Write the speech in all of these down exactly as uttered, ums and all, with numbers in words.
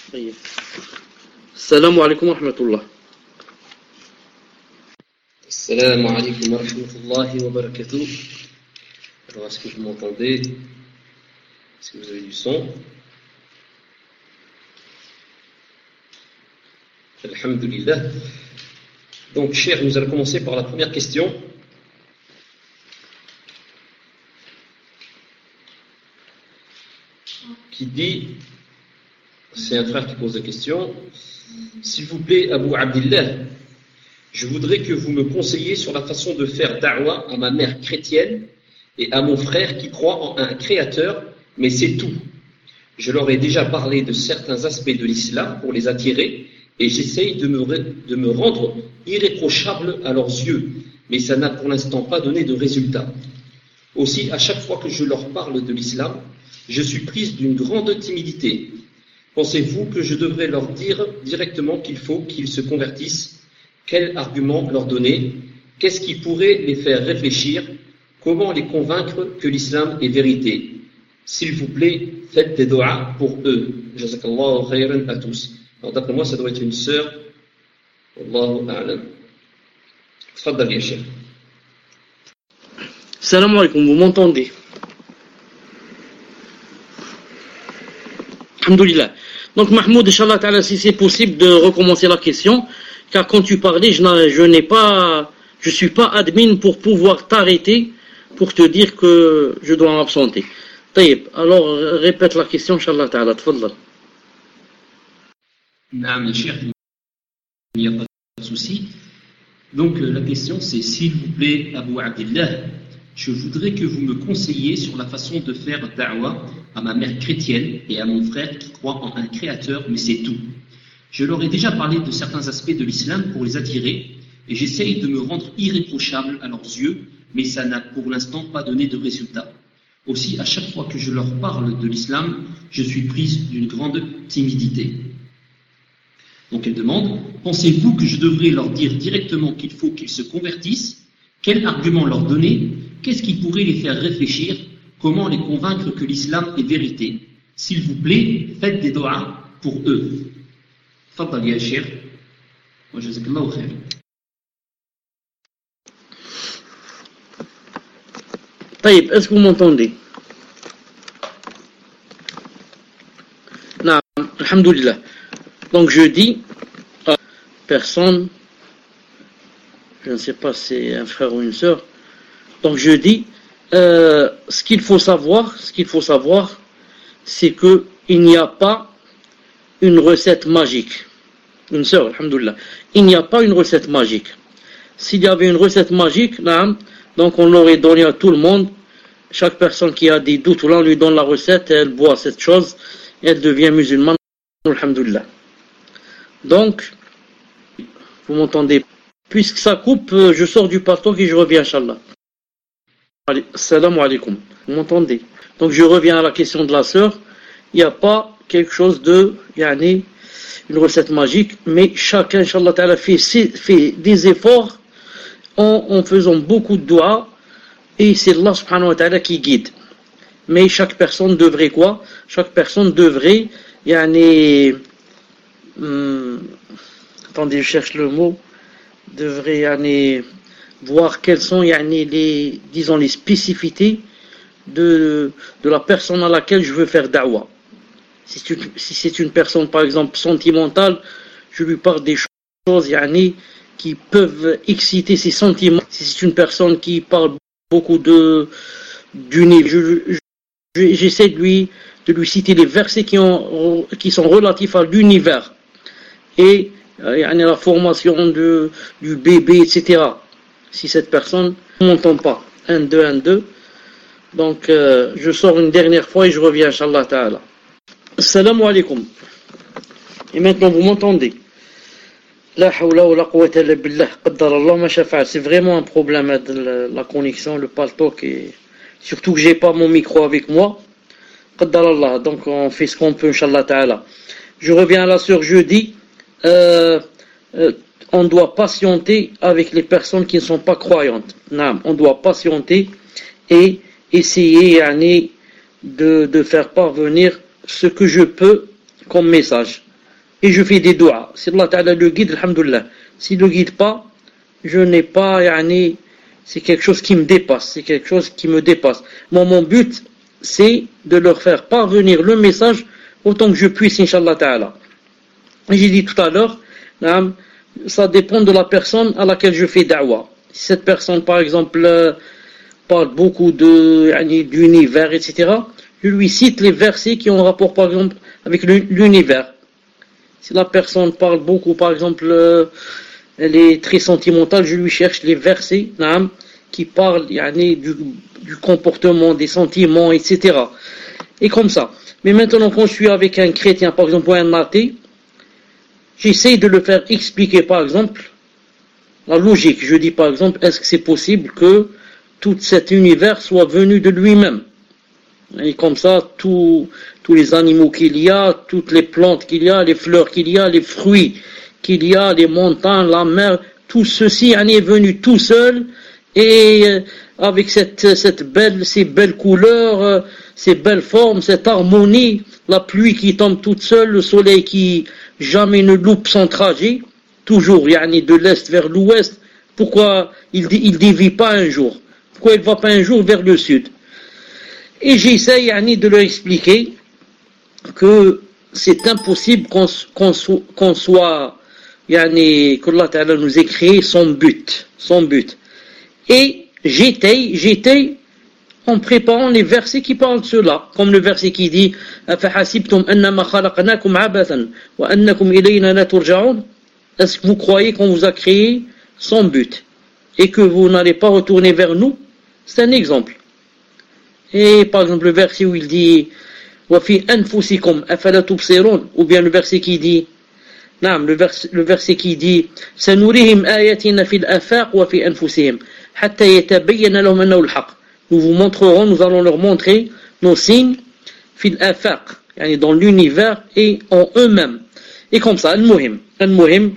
طيب. السلام عليكم ورحمة الله. Assalamu alaikum wa rahmatullahi wa barakatuh. Alors, est-ce que vous m'entendez? Est-ce que vous avez du son? Alhamdulillah. Donc, cher, nous allons commencer par la première question. Qui dit, c'est un frère qui pose la question, s'il vous plaît, Abu Abdillah, je voudrais que vous me conseilliez sur la façon de faire da'wa à ma mère chrétienne et à mon frère qui croit en un créateur, mais c'est tout. Je leur ai déjà parlé de certains aspects de l'islam pour les attirer et j'essaye de me, de me rendre irréprochable à leurs yeux, mais ça n'a pour l'instant pas donné de résultat. Aussi, à chaque fois que je leur parle de l'islam, je suis prise d'une grande timidité. Pensez-vous que je devrais leur dire directement qu'il faut qu'ils se convertissent? Quel argument leur donner? Qu'est-ce qui pourrait les faire réfléchir? Comment les convaincre que l'islam est vérité? S'il vous plaît, faites des doigts pour eux. Jazakallahu khayran à tous. Alors d'après moi, ça doit être une sœur. Wallahu a'lam. Tfaddal ya cheikh. Salam alaikum, vous m'entendez? Alhamdulillah. Donc Mahmoud, Inch'Allah ta'ala, si c'est possible de recommencer la question, car quand tu parlais, je, je n'ai pas, je suis pas admin pour pouvoir t'arrêter pour te dire que je dois m'absenter. Taïb, alors répète la question, Inch'Allah ta'ala, tfaddal. Naam, cher, il n'y a pas de souci. Donc la question c'est, s'il vous plaît, Abu Abdillah, je voudrais que vous me conseilliez sur la façon de faire da'wa à ma mère chrétienne et à mon frère qui croit en un créateur, mais c'est tout. Je leur ai déjà parlé de certains aspects de l'islam pour les attirer et j'essaye de me rendre irréprochable à leurs yeux, mais ça n'a pour l'instant pas donné de résultat. Aussi, à chaque fois que je leur parle de l'islam, je suis prise d'une grande timidité. Donc elle demande, pensez-vous que je devrais leur dire directement qu'il faut qu'ils se convertissent? Quel argument leur donner? Qu'est-ce qui pourrait les faire réfléchir? Comment les convaincre que l'islam est vérité? S'il vous plaît, faites des doigts pour eux. Fadal ya cheikh. Wa jazakallahu khair. Taïb, est-ce que vous m'entendez? Non, alhamdulillah. Donc je dis à personne, je ne sais pas si c'est un frère ou une sœur, donc je dis, euh, ce qu'il faut savoir, ce qu'il faut savoir, c'est que il n'y a pas une recette magique. Une sœur, alhamdoulilah. Il n'y a pas une recette magique. S'il y avait une recette magique, là, donc on l'aurait donné à tout le monde. Chaque personne qui a des doutes, là, on lui donne la recette, et elle boit cette chose, et elle devient musulmane, alhamdoulilah. Donc, vous m'entendez? Puisque ça coupe, je sors du partout et je reviens, Inch'Allah. Salam alaikum. Vous m'entendez? Donc je reviens à la question de la sœur. Il n'y a pas quelque chose de, yani, une recette magique, mais chacun, Inch'Allah ta'ala, fait, fait des efforts en, en faisant beaucoup de doigts, et c'est Allah subhanahu wa ta'ala qui guide. Mais chaque personne devrait quoi? Chaque personne devrait, yani, hum, attendez, je cherche le mot, devrait, yani, voir quelles sont, yani, les, disons, les spécificités de, de la personne à laquelle je veux faire da'wa. Si c'est une, si c'est une personne, par exemple, sentimentale, je lui parle des choses, yani, qui peuvent exciter ses sentiments. Si c'est une personne qui parle beaucoup de, d'univers, je, je, j'essaie de lui, de lui citer les versets qui, ont, qui sont relatifs à l'univers. Et, yani, la formation de, du bébé, et cetera. Si cette personne ne m'entend pas, un, deux, un, deux, donc euh, je sors une dernière fois et je reviens, Inch'Allah ta'ala. Assalamu alaikum. Et maintenant vous m'entendez? La hawla wa la quwwata illa billah, qaddar Allah ma shafa'a. C'est vraiment un problème de la connexion, le paltalk, et surtout que j'ai pas mon micro avec moi. Qaddar Allah, donc on fait ce qu'on peut, Inch'Allah ta'ala. Je reviens à la sœur jeudi. Euh, euh, on doit patienter avec les personnes qui ne sont pas croyantes. Non, on doit patienter et essayer, yani, de, de faire parvenir ce que je peux comme message. et je fais des doigts. Si Allah Ta'ala le guide, alhamdoulilah. S'il ne le guide pas, je n'ai pas, yani, c'est quelque chose qui me dépasse, c'est quelque chose qui me dépasse. Moi, mon but, c'est de leur faire parvenir le message autant que je puisse, Inch'Allah Ta'ala. J'ai dit tout à l'heure, ça dépend de la personne à laquelle je fais da'wah. Si cette personne, par exemple, euh, parle beaucoup de, yani, d'univers, et cetera, je lui cite les versets qui ont rapport, par exemple, avec l'univers. Si la personne parle beaucoup, par exemple, euh, elle est très sentimentale, je lui cherche les versets naam, qui parlent yani, du, du comportement, des sentiments, et cetera. Et comme ça. Mais maintenant, quand je suis avec un chrétien, par exemple, ou un athée, j'essaie de le faire expliquer, par exemple, la logique. Je dis, par exemple, est-ce que c'est possible que tout cet univers soit venu de lui-même? Et comme ça, tout, tous les animaux qu'il y a, toutes les plantes qu'il y a, les fleurs qu'il y a, les fruits qu'il y a, les montagnes, la mer, tout ceci en est venu tout seul et avec cette, cette belle, ces belles couleurs, ces belles formes, cette harmonie, la pluie qui tombe toute seule, le soleil qui jamais ne loupe son trajet, toujours yani, de l'est vers l'ouest. Pourquoi il ne dévie pas un jour? Pourquoi il ne va pas un jour vers le sud? Et j'essaie yani, de leur expliquer que c'est impossible qu'on, qu'on, so, qu'on soit, yani, qu'Allah Ta'ala nous ait créé son but, son but. Et j'étais, j'étais en préparant les versets qui parlent de cela, comme le verset qui dit أَفَحَسِبْتُمْ أَنَّمَا خَلَقْنَاكُمْ عَبَثًا وَأَنَّكُمْ إِلَيْنَا لَا تُرْجَعُونَ. Est-ce que vous croyez qu'on vous a créé sans but et que vous n'allez pas retourner vers nous? C'est un exemple. Et par exemple le verset où il dit وَفِي أَنفُسِكُمْ أَفَلَا تُبْصِرُونَ, ou bien le verset qui dit non, le verset, le verset qui dit سَنُرِهِمْ آيَاتِنَا فِي الْأَفَاقِ وَفِي أَنفُسِهِمْ حَتَّى يَتَبَيَّنَ لَهُمْ أَنَّهُ الْحَقُّ. Nous vous montrerons, nous allons leur montrer nos signes fil afaq, yani dans l'univers et en eux-mêmes. Et comme ça, al-muhim, al-muhim,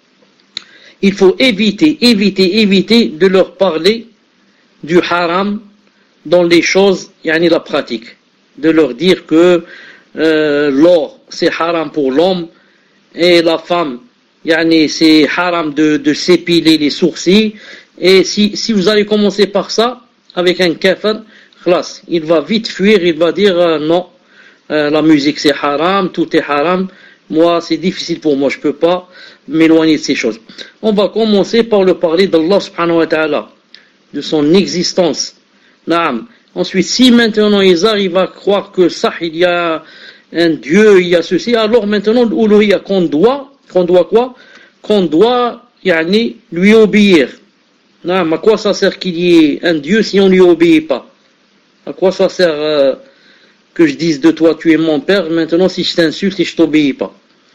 il faut éviter, éviter, éviter de leur parler du haram dans les choses, yani la pratique. De leur dire que euh, l'or, c'est haram pour l'homme et la femme, yani c'est haram de, de s'épiler les sourcils. Et si, si vous allez commencer par ça, avec un kafir, khlas, il va vite fuir, il va dire euh, non, euh, la musique c'est haram, tout est haram, moi c'est difficile pour moi, je peux pas m'éloigner de ces choses. On va commencer par le parler d'Allah subhanahu wa ta'ala, de son existence. Naam. Ensuite, si maintenant ils arrivent à croire que ça, il y a un Dieu, il y a ceci, alors maintenant l'uluhiyya qu'on doit, qu'on doit quoi? Qu'on doit, yani, lui obéir. Non, à quoi ça sert qu'il y ait un Dieu si on ne lui obéit pas? À quoi ça sert euh, que je dise de toi tu es mon père, maintenant si je t'insulte et je t'obéis pas?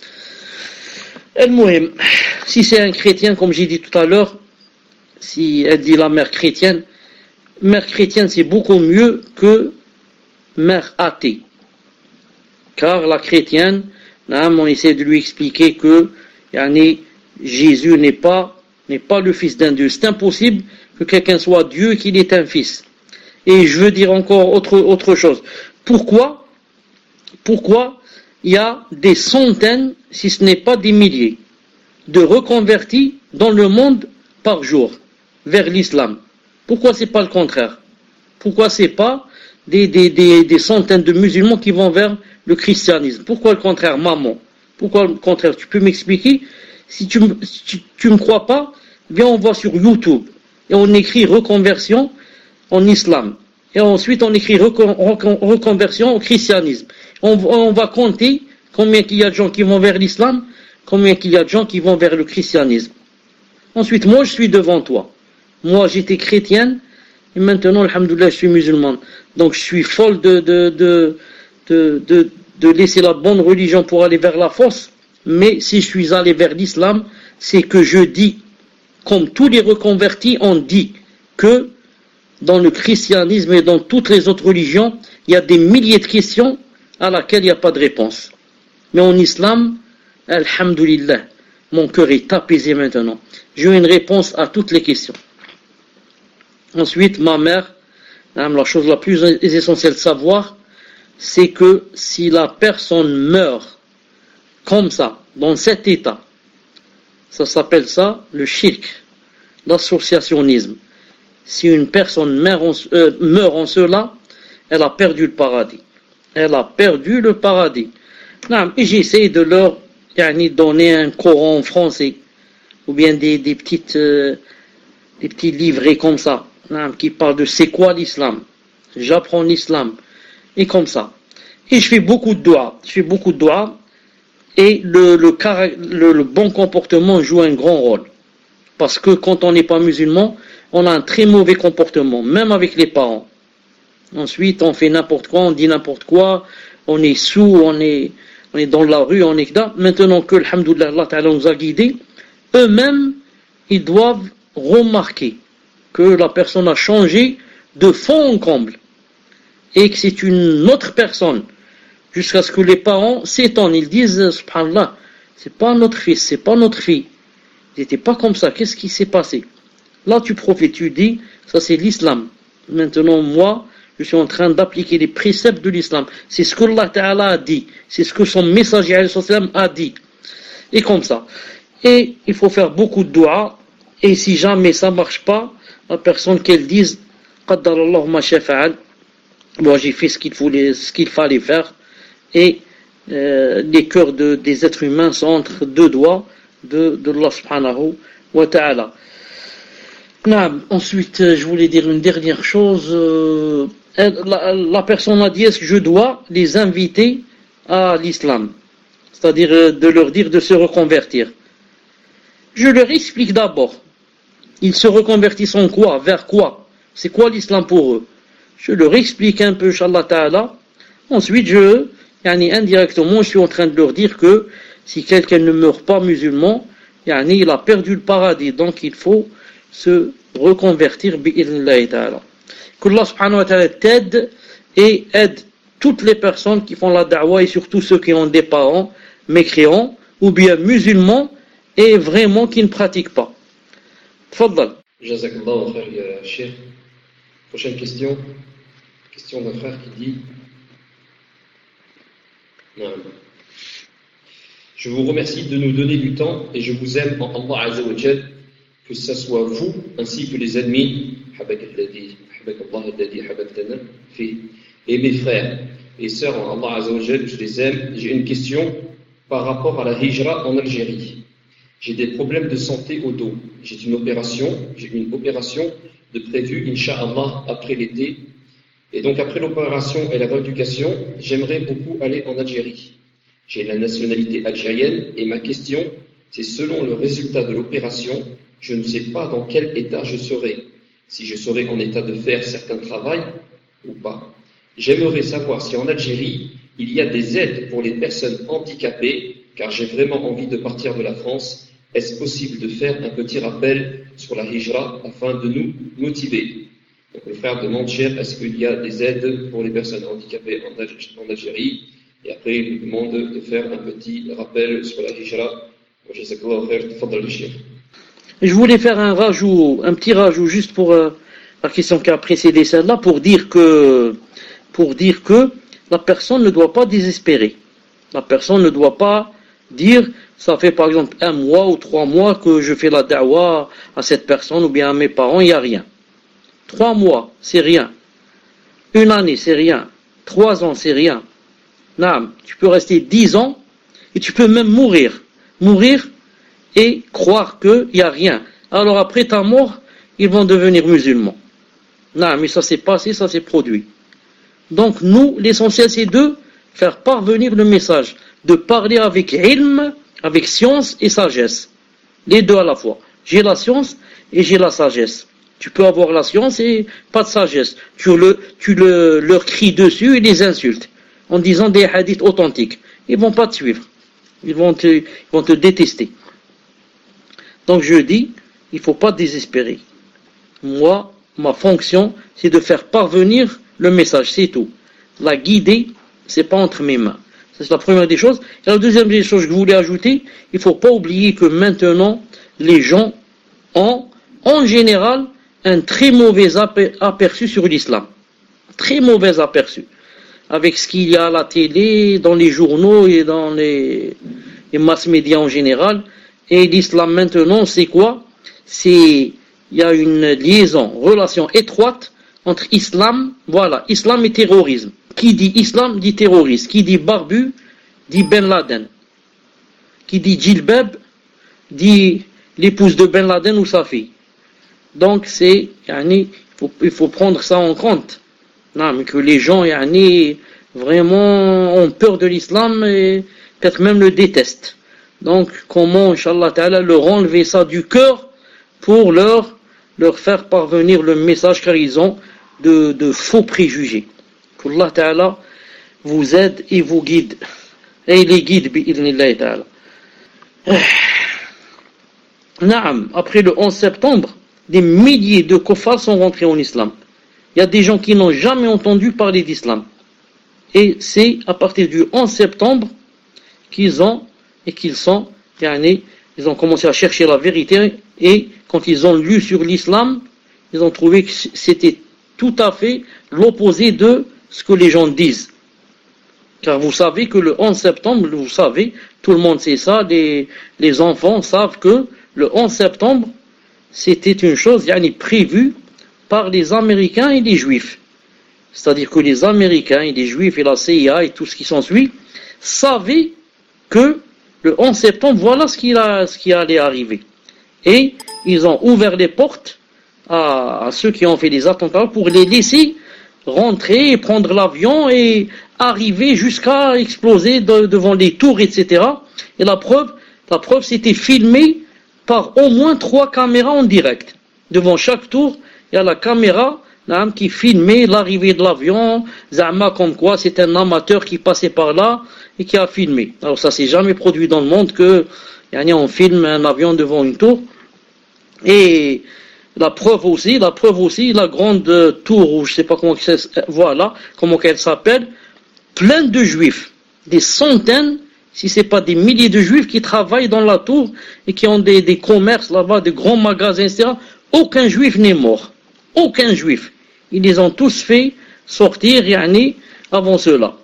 El-Muhim, si c'est un chrétien, comme j'ai dit tout à l'heure, si elle dit la mère chrétienne, mère chrétienne c'est beaucoup mieux que mère athée. Car la chrétienne, là, on essaie de lui expliquer que yani, Jésus n'est pas n'est pas le fils d'un Dieu. C'est impossible que quelqu'un soit Dieu et qu'il ait un fils. Et je veux dire encore autre, autre chose. Pourquoi, pourquoi il y a des centaines, si ce n'est pas des milliers, de reconvertis dans le monde par jour vers l'islam? Pourquoi c'est pas le contraire? Pourquoi c'est pas des, des, des, des centaines de musulmans qui vont vers le christianisme? Pourquoi le contraire, maman? Pourquoi le contraire? Tu peux m'expliquer? Si tu ne si tu me crois pas, bien on va sur YouTube et on écrit reconversion en islam. Et ensuite on écrit recon, recon, reconversion au christianisme. On, on va compter combien il y a de gens qui vont vers l'islam, combien il y a de gens qui vont vers le christianisme. Ensuite, moi je suis devant toi. Moi j'étais chrétienne et maintenant, alhamdoulilah, je suis musulmane. Donc je suis folle de, de, de, de, de, de laisser la bonne religion pour aller vers la fausse. Mais si je suis allé vers l'islam, c'est que je dis, comme tous les reconvertis ont dit, que dans le christianisme et dans toutes les autres religions, il y a des milliers de questions à laquelle il n'y a pas de réponse. Mais en islam, alhamdoulilah, mon cœur est apaisé maintenant. J'ai une réponse à toutes les questions. Ensuite, ma mère, la chose la plus essentielle de savoir, c'est que si la personne meurt comme ça, dans cet état. Ça s'appelle ça le shirk, l'associationnisme. Si une personne meurt en, euh, meurt en cela, elle a perdu le paradis. Elle a perdu le paradis. Et j'essaie de leur yani, donner un Coran en français, ou bien des, des, petites, euh, des petits livrets comme ça, qui parlent de c'est quoi l'islam. J'apprends l'islam. Et comme ça. Et je fais beaucoup de doigts. Je fais beaucoup de doigts. Et le, le, le, le bon comportement joue un grand rôle. Parce que quand on n'est pas musulman, on a un très mauvais comportement, même avec les parents. Ensuite, on fait n'importe quoi, on dit n'importe quoi, on est sous, on est, on est dans la rue, on est là. Maintenant que, alhamdoulilah, Allah Ta'ala nous a guidés, eux-mêmes, ils doivent remarquer que la personne a changé de fond en comble. Et que c'est une autre personne. Jusqu'à ce que les parents s'étonnent. Ils disent, subhanallah, c'est pas notre fils, c'est pas notre fille. Ils n'étaient pas comme ça. Qu'est-ce qui s'est passé? Là, tu profites, tu dis, ça c'est l'islam. Maintenant, moi, je suis en train d'appliquer les préceptes de l'islam. C'est ce que Allah Ta'ala a dit. C'est ce que son messager a dit. Et comme ça. Et il faut faire beaucoup de dua. Et si jamais ça ne marche pas, la personne qu'elle dise, Qaddarallahu ma shafa'al. Moi, j'ai fait ce qu'il fallait, ce qu'il fallait faire. Et euh, les cœurs de, des êtres humains sont entre deux doigts de, de Allah subhanahu wa ta'ala. Ensuite, je voulais dire une dernière chose. Euh, la, la personne a dit, est-ce que je dois les inviter à l'islam? C'est-à-dire euh, de leur dire de se reconvertir. Je leur explique d'abord. Ils se reconvertissent en quoi? Vers quoi? C'est quoi l'islam pour eux? Je leur explique un peu, Inch'Allah Ta'ala. Ensuite, je, yani, indirectement, je suis en train de leur dire que si quelqu'un ne meurt pas musulman, yani, il a perdu le paradis. Donc, il faut se reconvertir, bi'idhnillahi ta'ala. Qu'Allah subhanahu wa ta'ala t'aide et aide toutes les personnes qui font la da'wa et surtout ceux qui ont des parents mécréants ou bien musulmans et vraiment qui ne pratiquent pas. Tfaddal. Jazakallahu khair, ya Cheikh. Prochaine question. Question d'un frère qui dit non. Je vous remercie de nous donner du temps et je vous aime en Allah Azza wa Jal, que ce soit vous ainsi que les ennemis et mes frères et sœurs en Allah Azza wa Jal, je les aime. J'ai une question par rapport à la hijra en Algérie. J'ai des problèmes de santé au dos. J'ai une opération, j'ai une opération de prévue, Inch'Allah, après l'été. Et donc après l'opération et la rééducation, j'aimerais beaucoup aller en Algérie. J'ai la nationalité algérienne et ma question, c'est selon le résultat de l'opération, je ne sais pas dans quel état je serai. Si je serai en état de faire certains travaux ou pas. J'aimerais savoir si en Algérie, il y a des aides pour les personnes handicapées, car j'ai vraiment envie de partir de la France. Est-ce possible de faire un petit rappel sur la hijra afin de nous motiver? Donc le frère demande, cher, est-ce qu'il y a des aides pour les personnes handicapées en Algérie? Et après, il lui demande de faire un petit rappel sur la hijra. Je voulais faire un rajout, un petit rajout juste pour euh, la question qui a précédé celle-là, pour dire que, pour dire que la personne ne doit pas désespérer. La personne ne doit pas dire, ça fait par exemple un mois ou trois mois que je fais la da'wa à cette personne ou bien à mes parents, il n'y a rien. Trois mois, c'est rien. Une année, c'est rien. Trois ans, c'est rien. Non, tu peux rester dix ans et tu peux même mourir. Mourir et croire qu'il n'y a rien. Alors après ta mort, ils vont devenir musulmans. Non, mais ça s'est passé, ça s'est produit. Donc nous, l'essentiel c'est de faire parvenir le message, de parler avec ilm, avec science et sagesse. Les deux à la fois. J'ai la science et j'ai la sagesse. Tu peux avoir la science et pas de sagesse. Tu, le, tu le, leur cries dessus et les insultes en disant des hadiths authentiques. Ils vont pas te suivre. Ils vont te, ils vont te détester. Donc je dis, il ne faut pas désespérer. Moi, ma fonction, c'est de faire parvenir le message, c'est tout. La guider, c'est pas entre mes mains. C'est la première des choses. Et la deuxième des choses que je voulais ajouter, il ne faut pas oublier que maintenant, les gens ont, en général, un très mauvais aperçu sur l'islam. Très mauvais aperçu. Avec ce qu'il y a à la télé, dans les journaux et dans les, les mass médias en général. Et l'islam maintenant, c'est quoi? C'est, il y a une liaison, relation étroite entre islam, voilà, islam et terrorisme. Qui dit islam dit terrorisme. Qui dit barbu dit Ben Laden. Qui dit djilbab dit l'épouse de Ben Laden ou sa fille. Donc c'est, yani, il faut, il faut prendre ça en compte. Non, mais que les gens, yani, vraiment ont peur de l'islam et peut-être même le détestent. Donc comment, Inch'Allah Ta'ala, leur enlever ça du cœur pour leur, leur faire parvenir le message, car ils ont de, de faux préjugés. Qu'Allah Ta'ala vous aide et vous guide. Et les guide, bi'idhnillah Ta'ala. Naam, après le onze septembre, des milliers de kuffars sont rentrés en islam. Il y a des gens qui n'ont jamais entendu parler d'islam. Et c'est à partir du onze septembre qu'ils ont et qu'ils sont, yani, ils ont commencé à chercher la vérité, et quand ils ont lu sur l'islam, ils ont trouvé que c'était tout à fait l'opposé de ce que les gens disent. Car vous savez que le onze septembre, vous savez, tout le monde sait ça, les, les enfants savent que le onze septembre, c'était une chose, yani, prévue par les Américains et les Juifs. C'est-à-dire que les Américains et les Juifs et la C I A et tout ce qui s'ensuit savaient que le onze septembre, voilà ce qui, a, ce qui allait arriver. Et ils ont ouvert les portes à, à ceux qui ont fait des attentats pour les laisser rentrer et prendre l'avion et arriver jusqu'à exploser de, devant les tours, et cetera. Et la preuve, la preuve, c'était filmé par au moins trois caméras en direct. Devant chaque tour, il y a la caméra là, qui filmait l'arrivée de l'avion, Zama comme quoi c'est un amateur qui passait par là et qui a filmé. Alors ça s'est jamais produit dans le monde que yani, on filme un avion devant une tour. Et la preuve aussi, la preuve aussi, la grande tour, ou je sais pas comment voilà, comment qu'elle s'appelle, plein de juifs, des centaines, si c'est pas des milliers de juifs qui travaillent dans la tour et qui ont des, des commerces là-bas, des grands magasins, et cetera. Aucun juif n'est mort. Aucun juif. Ils les ont tous fait sortir, yani, avant cela.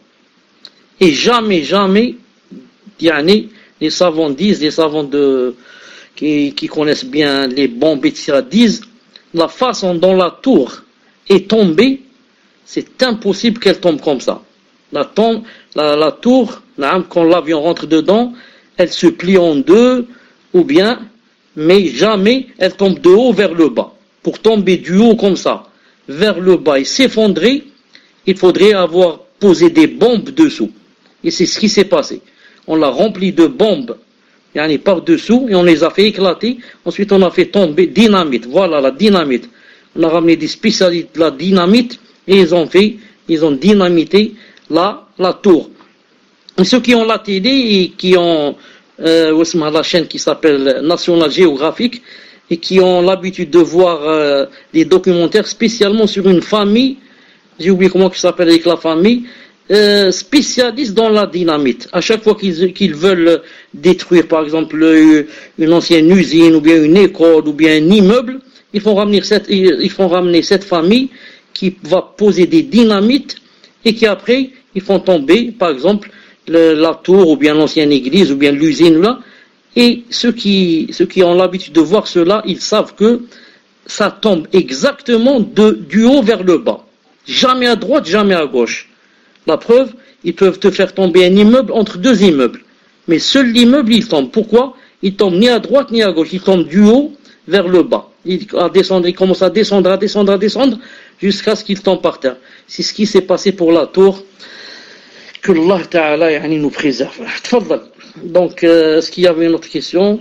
Et jamais, jamais, yani, les savants disent, les savants de, qui, qui connaissent bien les bombes, et cetera, disent, la façon dont la tour est tombée, c'est impossible qu'elle tombe comme ça. La, tombe, la, la tour, quand l'avion rentre dedans, elle se plie en deux, ou bien, mais jamais elle tombe de haut vers le bas. Pour tomber du haut comme ça, vers le bas et s'effondrer, il faudrait avoir posé des bombes dessous. Et c'est ce qui s'est passé. On l'a rempli de bombes, yani par-dessous, et on les a fait éclater. Ensuite, on a fait tomber dynamite. Voilà la dynamite. On a ramené des spécialistes de la dynamite, et ils ont fait, ils ont dynamité la, la tour. Et ceux qui ont la télé et qui ont euh, la chaîne qui s'appelle National Geographic, et qui ont l'habitude de voir euh, des documentaires spécialement sur une famille, j'ai oublié comment ça s'appelle avec la famille, euh, spécialiste dans la dynamite. À chaque fois qu'ils, qu'ils veulent détruire, par exemple, une ancienne usine, ou bien une école, ou bien un immeuble, ils font ramener cette, ils font ramener cette famille qui va poser des dynamites, et qui après, ils font tomber, par exemple, le, la tour, ou bien l'ancienne église, ou bien l'usine là. Et ceux qui, ceux qui ont l'habitude de voir cela, ils savent que ça tombe exactement de, du haut vers le bas. Jamais à droite, jamais à gauche. La preuve, ils peuvent te faire tomber un immeuble entre deux immeubles. Mais seul l'immeuble, il tombe. Pourquoi? Il tombe ni à droite ni à gauche. Il tombe du haut vers le bas. Il, à descendre, il commence à descendre, à descendre, à descendre, jusqu'à ce qu'il tombe par terre. C'est ce qui s'est passé pour la tour. Que Allah Ta'ala yani, nous préserve. Tfadal. Donc, euh, est-ce qu'il y avait une autre question?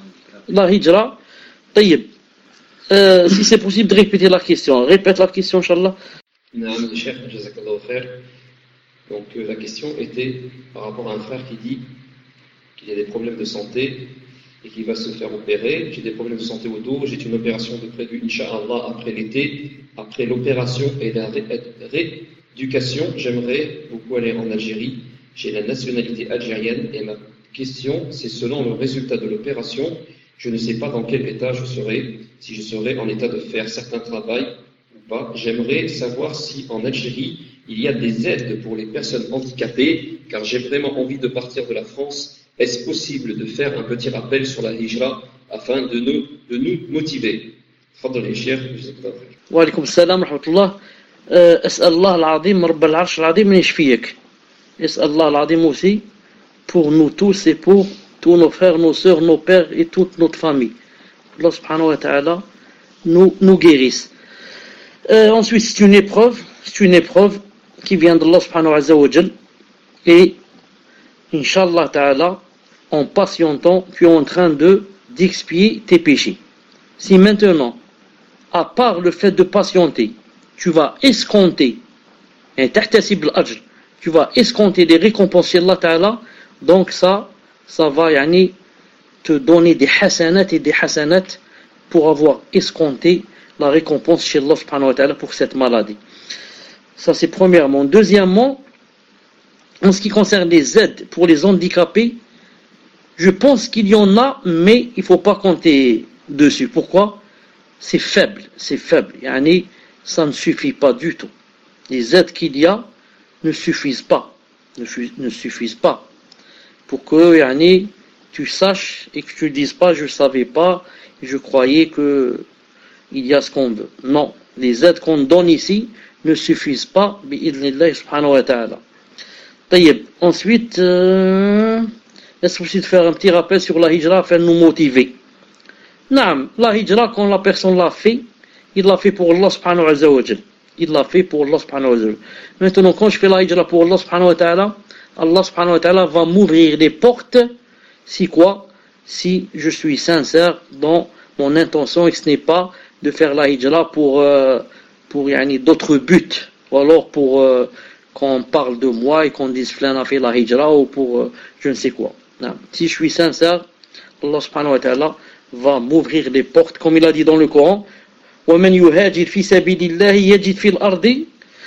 La hijra. Taïb. Euh, si c'est possible de répéter la question. Répète la question, Inch'Allah. Naam, Cheikh, jazakallahu khair. Donc, euh, la question était par rapport à un frère qui dit qu'il y a des problèmes de santé et qu'il va se faire opérer. J'ai des problèmes de santé au dos. J'ai une opération de prévu, Inch'Allah, après l'été. Après l'opération et la ré- rééducation, j'aimerais beaucoup aller en Algérie. J'ai la nationalité algérienne et ma question, c'est selon le résultat de l'opération, je ne sais pas dans quel état je serai, si je serai en état de faire certains travaux ou pas. J'aimerais savoir si en Algérie, il y a des aides pour les personnes handicapées, car j'ai vraiment envie de partir de la France Est-ce possible de faire un petit rappel sur la hijra afin de nous, de nous motiver? Fadl Cheikh. Wa alaykoum salam wa rahmatullah. أسأل الله العظيم رب العرش العظيم أن يشفيك. أسأل الله العظيم aussi pour nous tous et pour tous nos frères, nos sœurs, nos pères et toute notre famille. Allah subhanahu wa ta'ala nous, nous guérisse. Euh, ensuite, c'est une épreuve, c'est une épreuve qui vient d'Allah subhanahu wa ta'ala. Et, Inch'Allah ta'ala, en patientant, tu es en train de, d'expier tes péchés. Si maintenant, à part le fait de patienter, tu vas escompter, et tahtasib al-ajr, tu vas escompter les récompenses chez Allah ta'ala, donc ça, ça va yani, te donner des hasanat et des hasanat pour avoir escompté la récompense chez Allah subhanahu wa ta'ala pour cette maladie. Ça c'est premièrement. Deuxièmement, en ce qui concerne les aides pour les handicapés, je pense qu'il y en a, mais il ne faut pas compter dessus. Pourquoi? C'est faible, c'est faible. Yani, ça ne suffit pas du tout. Les aides qu'il y a ne suffisent pas, ne, ne suffisent pas. Pour que yani, tu saches et que tu ne dises pas je ne savais pas, je croyais que il y a ce qu'on veut. Non, les aides qu'on donne ici ne suffisent pas, bi'idhnillah subhanahu wa ta'ala. Taïeb. Ensuite, euh, est-ce possible de faire un petit rappel sur la hijra afin de nous motiver? Non, la hijra, quand la personne l'a fait, il l'a fait pour Allah subhanahu wa ta'ala. Il l'a fait pour Allah subhanahu wa ta'ala. Maintenant, quand je fais la hijra pour Allah subhanahu wa ta'ala, Allah subhanahu wa ta'ala va m'ouvrir les portes, si quoi? Si je suis sincère dans mon intention et que ce n'est pas de faire la hijra pour, euh, pour yani, d'autres buts, ou alors pour euh, qu'on parle de moi et qu'on dise Flan a fait la hijra ou pour euh, je ne sais quoi. Non. Si je suis sincère, Allah subhanahu wa ta'ala va m'ouvrir les portes, comme il a dit dans le Coran, وَمَنْ يُهَاجِرْ فِي سَبِيلِ اللَّهِ يَجِدْ فِي الْأَرْضِ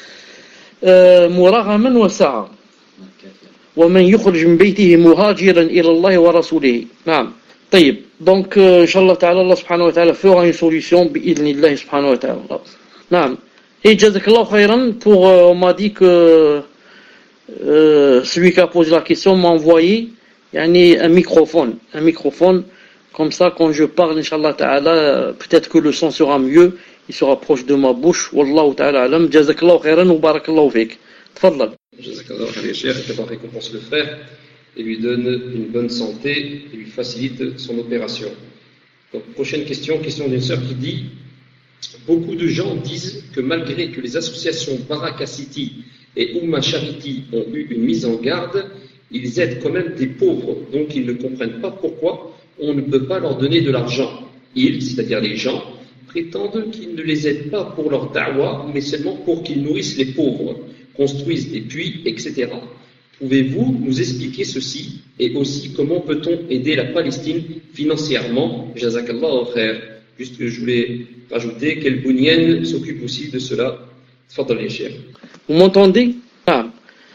مُرَغَمًا وَسَعًا وَمَنْ يُخْرِجْ مِنْ بَيْتِهِ مُهَاجِرًا إِلَى اللَّهِ وَرَسُولِهِ. نعم. طيب. Donc, euh, Inch'Allah ta'ala, Allah subhanahu wa ta'ala fera une solution, bi'idhnillah subhanahu wa ta'ala. نعم. Et jazakallahu khayran, pour, euh, on m'a dit que euh, celui qui a posé la question m'a envoyé yani, un microphone. Un microphone, comme ça, quand je parle, Inch'Allah ta'ala, peut-être que le son sera mieux, il sera proche de ma bouche. Wallahu ta'ala alam. Jazakallahu khayran wa barakallahu fik. Tfadlal. Jazakallahu khayran, Cheikh, qu'Allah récompense le frère et lui donne une bonne santé et lui facilite son opération. Donc, prochaine question, question d'une sœur qui dit: beaucoup de gens disent que malgré que les associations Baraka City et Oumma Charity ont eu une mise en garde, ils aident quand même des pauvres, donc ils ne comprennent pas pourquoi on ne peut pas leur donner de l'argent. Ils, c'est-à-dire les gens, prétendent qu'ils ne les aident pas pour leur da'wah, mais seulement pour qu'ils nourrissent les pauvres, construisent des puits, et cetera. Pouvez-vous nous expliquer ceci et aussi comment peut-on aider la Palestine financièrement? Jazakallah frère. Juste que je voulais rajouter qu'El Bounien s'occupe aussi de cela. Tfadal ya Cheikh. Vous m'entendez? Ah.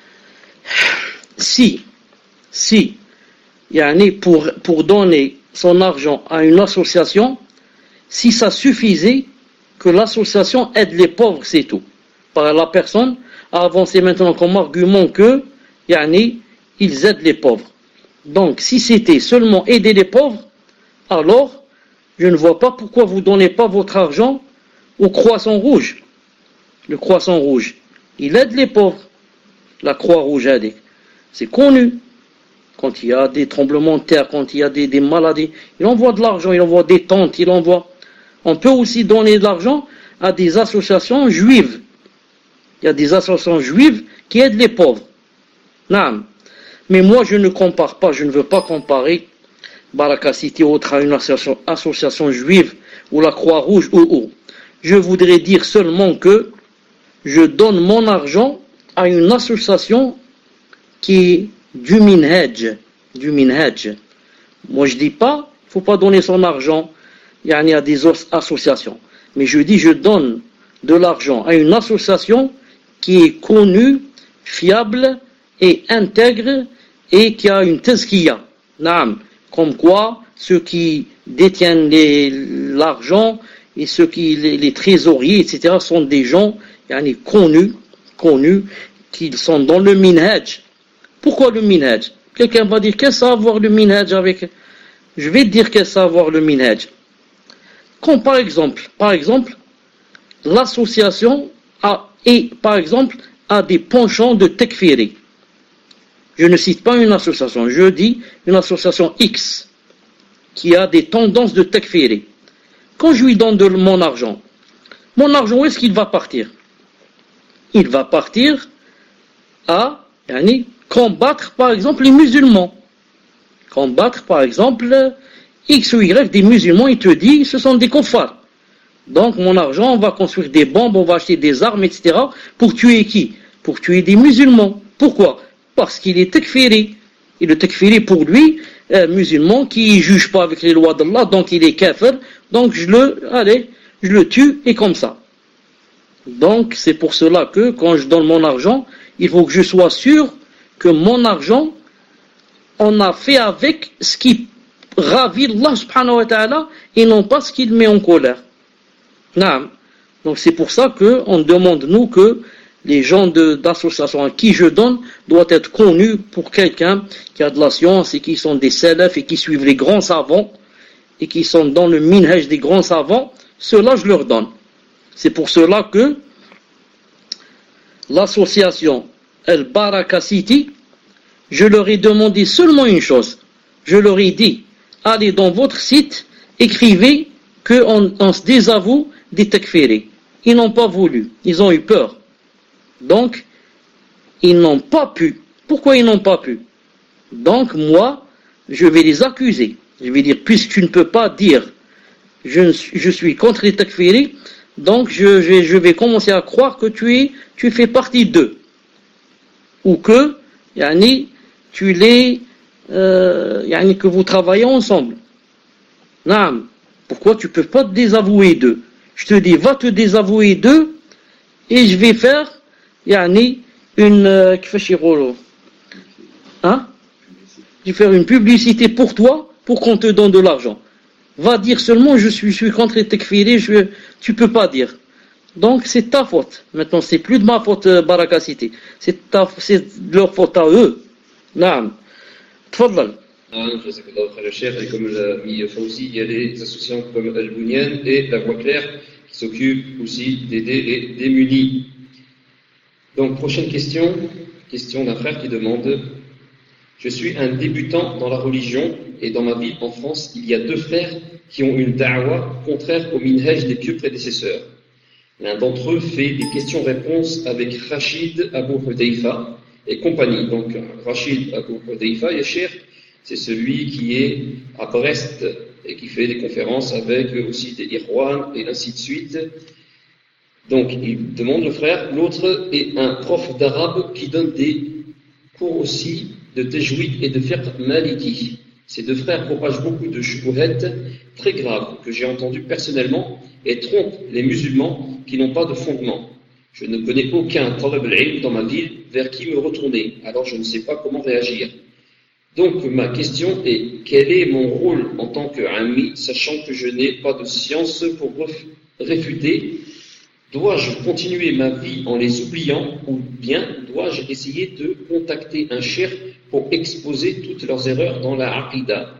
Si, si, yani pour, pour donner son argent à une association, si ça suffisait que l'association aide les pauvres, c'est tout. Par la personne a avancé maintenant comme argument que yani, ils aident les pauvres. Donc, si c'était seulement aider les pauvres, alors, je ne vois pas pourquoi vous ne donnez pas votre argent au Croissant Rouge. Le Croissant Rouge, il aide les pauvres. La Croix-Rouge aide. C'est connu. Quand il y a des tremblements de terre, quand il y a des, des maladies, il envoie de l'argent, il envoie des tentes, il envoie. On peut aussi donner de l'argent à des associations juives. Il y a des associations juives qui aident les pauvres. Non. Mais moi, je ne compare pas, je ne veux pas comparer Baraka City autre à une association, association juive ou la Croix-Rouge ou ou. Je voudrais dire seulement que je donne mon argent à une association qui est du minhaj, du minhaj. Moi, je dis pas, il faut pas donner son argent il y a des associations. Mais je dis, je donne de l'argent à une association qui est connue, fiable et intègre et qui a une tazkiya. Naam. Comme quoi, ceux qui détiennent les, l'argent et ceux qui, les, les trésoriers, et cetera, sont des gens yani, connus, connus, qu'ils sont dans le minhaj. Pourquoi le minhaj? Quelqu'un va dire, qu'est-ce que ça a à voir le minhaj avec... Je vais te dire qu'est-ce que ça a à voir le minhaj. Comme par exemple, par exemple, l'association a, et par exemple, a des penchants de tekfiri. Je ne cite pas une association, je dis une association X qui a des tendances de tekfiri. Quand je lui donne de mon argent, mon argent, où est-ce qu'il va partir? Il va partir à yani, combattre, par exemple, les musulmans. Combattre, par exemple, X ou Y des musulmans, il te dit, ce sont des kuffars. Donc, mon argent, on va construire des bombes, on va acheter des armes, et cetera, pour tuer qui? Pour tuer des musulmans. Pourquoi? Parce qu'il est tekfiri. Et le tekfiri, pour lui, un musulman qui ne juge pas avec les lois d'Allah, donc il est kafir, donc je le, allez, je le tue, et comme ça. Donc, c'est pour cela que, quand je donne mon argent, il faut que je sois sûr que mon argent, on a fait avec ce qui ravit Allah subhanahu wa ta'ala, et non pas ce qu'il met en colère. Non. Donc, c'est pour ça qu'on demande, nous, que les gens de, d'association à qui je donne doivent être connus pour quelqu'un qui a de la science et qui sont des salafs et qui suivent les grands savants et qui sont dans le minhaj des grands savants. Cela, je leur donne. C'est pour cela que l'association El Baraka City, je leur ai demandé seulement une chose. Je leur ai dit, allez dans votre site, écrivez qu'on on se désavoue des tekfiri. Ils n'ont pas voulu, ils ont eu peur. Donc, ils n'ont pas pu. Pourquoi ils n'ont pas pu? Donc, moi, je vais les accuser. Je vais dire, puisque tu ne peux pas dire, je, je suis contre les takfiri, donc je, je, je vais commencer à croire que tu, es, tu fais partie d'eux. Ou que, yani, tu les, euh, yani, que vous travaillez ensemble. Non. Pourquoi tu ne peux pas te désavouer d'eux? Je te dis, va te désavouer d'eux, et je vais faire, yani, une, euh, hein? Je vais faire une publicité pour toi, pour qu'on te donne de l'argent. Va dire seulement, je suis, je suis contre les tekfiri, je, tu peux pas dire. Donc, c'est ta faute. Maintenant, c'est plus de ma faute, euh, Baraka City. C'est ta, c'est leur faute à eux. Naam. Tfadlal. Ah, et comme l'a mis Fawzi, il y a des associations comme Al-Bounian et La Voix Claire qui s'occupent aussi d'aider les démunis. Donc, prochaine question, question d'un frère qui demande: je suis un débutant dans la religion et dans ma vie en France, il y a deux frères qui ont une da'wa contraire au minhaj des pieux prédécesseurs. L'un d'entre eux fait des questions-réponses avec Rachid Abu Hudayfa et compagnie. Donc, Rachid Abu Hudayfa, Yachir, c'est celui qui est à Brest et qui fait des conférences avec aussi des Irwan et ainsi de suite. Donc, il demande le frère. L'autre est un prof d'arabe qui donne des cours aussi de tajwid et de fiqh maliki. Ces deux frères propagent beaucoup de shubuhat très graves que j'ai entendues personnellement et trompent les musulmans qui n'ont pas de fondement. Je ne connais aucun talib al-ilm dans ma ville vers qui me retourner, alors je ne sais pas comment réagir. Donc ma question est, quel est mon rôle en tant qu'ami, sachant que je n'ai pas de science pour réfuter? Dois-je continuer ma vie en les oubliant ou bien dois-je essayer de contacter un cheikh pour exposer toutes leurs erreurs dans la aqidah?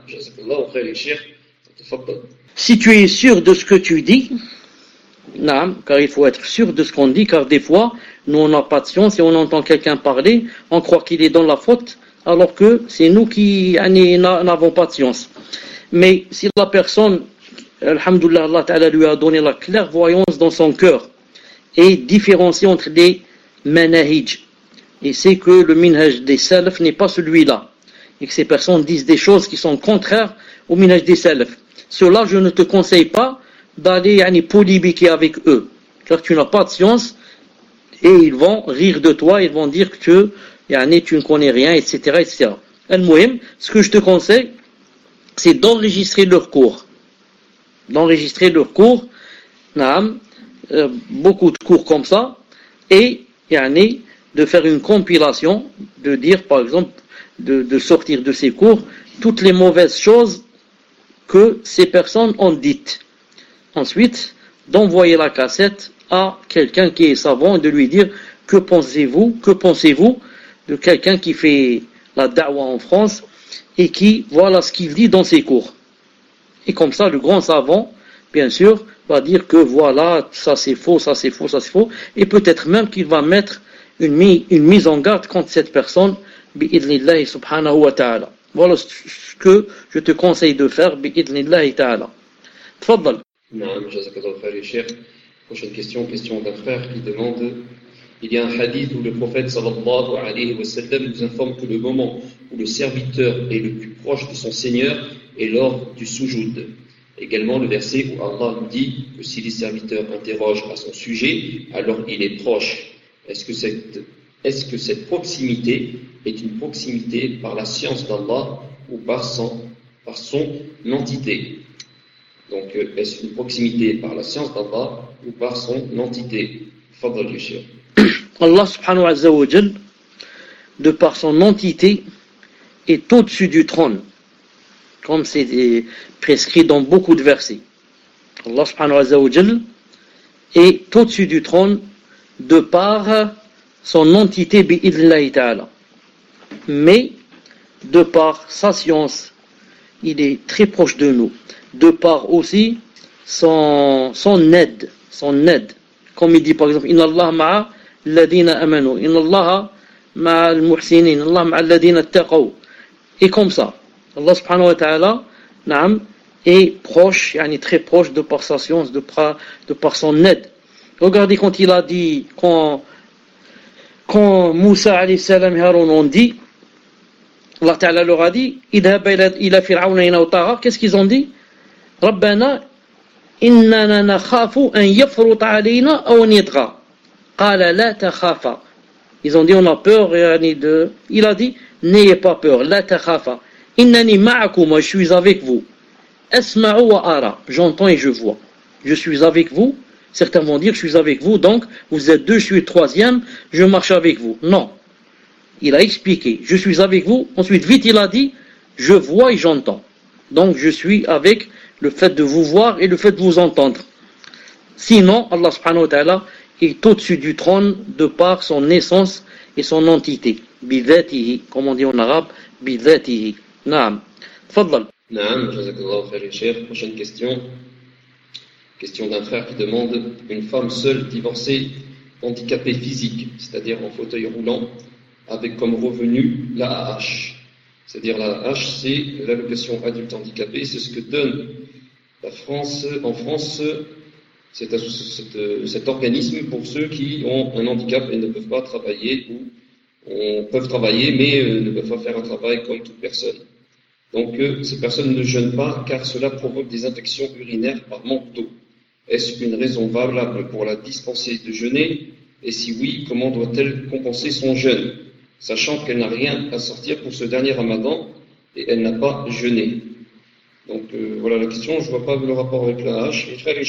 Si tu es sûr de ce que tu dis, non, car il faut être sûr de ce qu'on dit, car des fois, nous on n'a pas de science et on entend quelqu'un parler, on croit qu'il est dans la faute, alors que c'est nous qui n'avons pas de science. Mais si la personne, alhamdoulilah, Allah Ta'ala lui a donné la clairvoyance dans son cœur, et différencier entre des manahij, et c'est que le minhaj des salaf n'est pas celui-là, et que ces personnes disent des choses qui sont contraires au minhaj des salaf. Cela, je ne te conseille pas d'aller yani, polémiquer avec eux, car tu n'as pas de science, et ils vont rire de toi, ils vont dire que yani, tu ne connais rien, et cetera, et cetera. Al-Muhim, ce que je te conseille, c'est d'enregistrer leurs cours. D'enregistrer leurs cours, naam, euh, beaucoup de cours comme ça, et yani, de faire une compilation, de dire par exemple, de, de sortir de ces cours, toutes les mauvaises choses que ces personnes ont dites. Ensuite, d'envoyer la cassette à quelqu'un qui est savant et de lui dire, que pensez-vous, que pensez-vous de quelqu'un qui fait la da'wa en France, et qui, voilà ce qu'il dit dans ses cours. Et comme ça, le grand savant, bien sûr, va dire que voilà, ça c'est faux, ça c'est faux, ça c'est faux, et peut-être même qu'il va mettre une, mi- une mise en garde contre cette personne, bi'idnillahi subhanahu wa ta'ala. Voilà ce que je te conseille de faire, bi'idnillahi ta'ala. Tfaddal. Naam, jazakallahu khair, Cheikh. Prochaine question, question d'un frère qui demande: il y a un hadith où le prophète sallallahu alayhi wa sallam nous informe que le moment où le serviteur est le plus proche de son Seigneur est lors du sujoud. Également le verset où Allah nous dit que si les serviteurs interrogent à son sujet, alors il est proche. Est-ce que cette, est-ce que cette proximité est une proximité par la science d'Allah ou par son, par son entité? Donc, est-ce une proximité par la science d'Allah ou par son entité? Fadal Yashir. Allah subhanahu wa ta'ala, de par son entité, est au-dessus du trône, comme c'est prescrit dans beaucoup de versets. Allah subhanahu wa ta'ala est au-dessus du trône de par son entité bi'idnillahi ta'ala. Mais, de par sa science, il est très proche de nous. De par aussi son, son aide, son aide. Comme il dit par exemple, Inna Allah ma'a alladhina amanu, Inna Allah ma'a al-muhsinin, Inna Allah ma'a alladhina attaqaw. Et comme ça, Allah subhanahu wa ta'ala, naam, est proche, yani très proche de par sa science, de par, de par son aide. Regardez quand il a dit, quand, quand Moussa alayhi salam et Haroun ont dit, Allah ta'ala leur a dit, idhaba ila fir'auna innahu tagha. Qu'est-ce qu'ils ont dit? ربنا إننا نخاف أن يفرط علينا أو أن يطغى قال لا تخافا. Ils ont dit on a peur, yani de... il a dit n'ayez pas peur, لا تخافا إنني معكم, je suis avec vous, أسمع وأرى, j'entends et je vois, je suis avec vous. Certains vont dire je suis avec vous, donc vous êtes deux, je suis le troisième, je marche avec vous. Non, il a expliqué je suis avec vous, ensuite vite il a dit je vois et j'entends, donc je suis avec le fait de vous voir et le fait de vous entendre. Sinon, Allah subhanahu wa ta'ala est au-dessus du trône de par son essence et son entité. Bidhatihi, comme on dit en arabe, bidhatihi. Naam. Tfaddal. Naam, jazakallahu khair, Cheikh. Prochaine question. Question d'un frère qui demande: une femme seule, divorcée, handicapée physique, c'est-à-dire en fauteuil roulant, avec comme revenu la A H. C'est-à-dire la A H, c'est l'allocation adulte handicapé, c'est ce que donne la France, en France, cet, cet, cet organisme pour ceux qui ont un handicap et ne peuvent pas travailler, ou on, peuvent travailler mais euh, ne peuvent pas faire un travail comme toute personne. Donc euh, ces personnes ne jeûnent pas car cela provoque des infections urinaires par manque d'eau. Est-ce une raison valable pour la dispenser de jeûner? Et si oui, comment doit-elle compenser son jeûne, sachant qu'elle n'a rien à sortir pour ce dernier ramadan et elle n'a pas jeûné? Donc euh, voilà la question, je ne vois pas le rapport avec la hache.